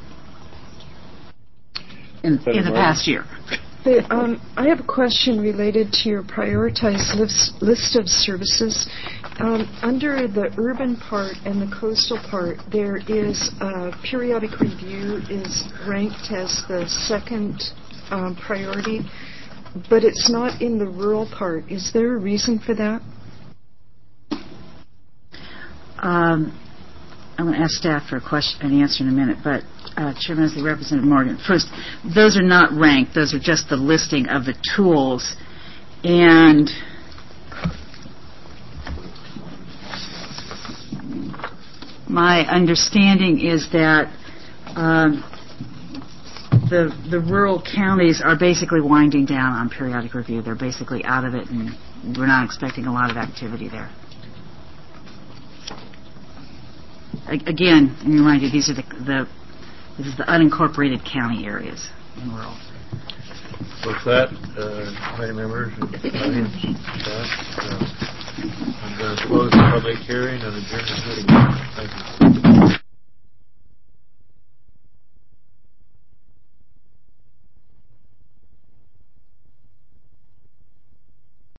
Speaker 3: in the past year.
Speaker 4: I have a question related to your prioritized list of services. Under the urban part and the coastal part, there is a periodic review is ranked as the second priority, but it's not in the rural part. Is there a reason for that?
Speaker 3: I'm going to ask staff for an answer in a minute, but Chair Mesley, Representative Morgan, first, those are not ranked. Those are just the listing of the tools. And my understanding is that the rural counties are basically winding down on periodic review. They're basically out of it, and we're not expecting a lot of activity there. Again, let me remind you, these are this is the unincorporated county areas in rural.
Speaker 1: With that, committee members and audience staff, I'm going to close the public hearing and adjourn the meeting. Thank you.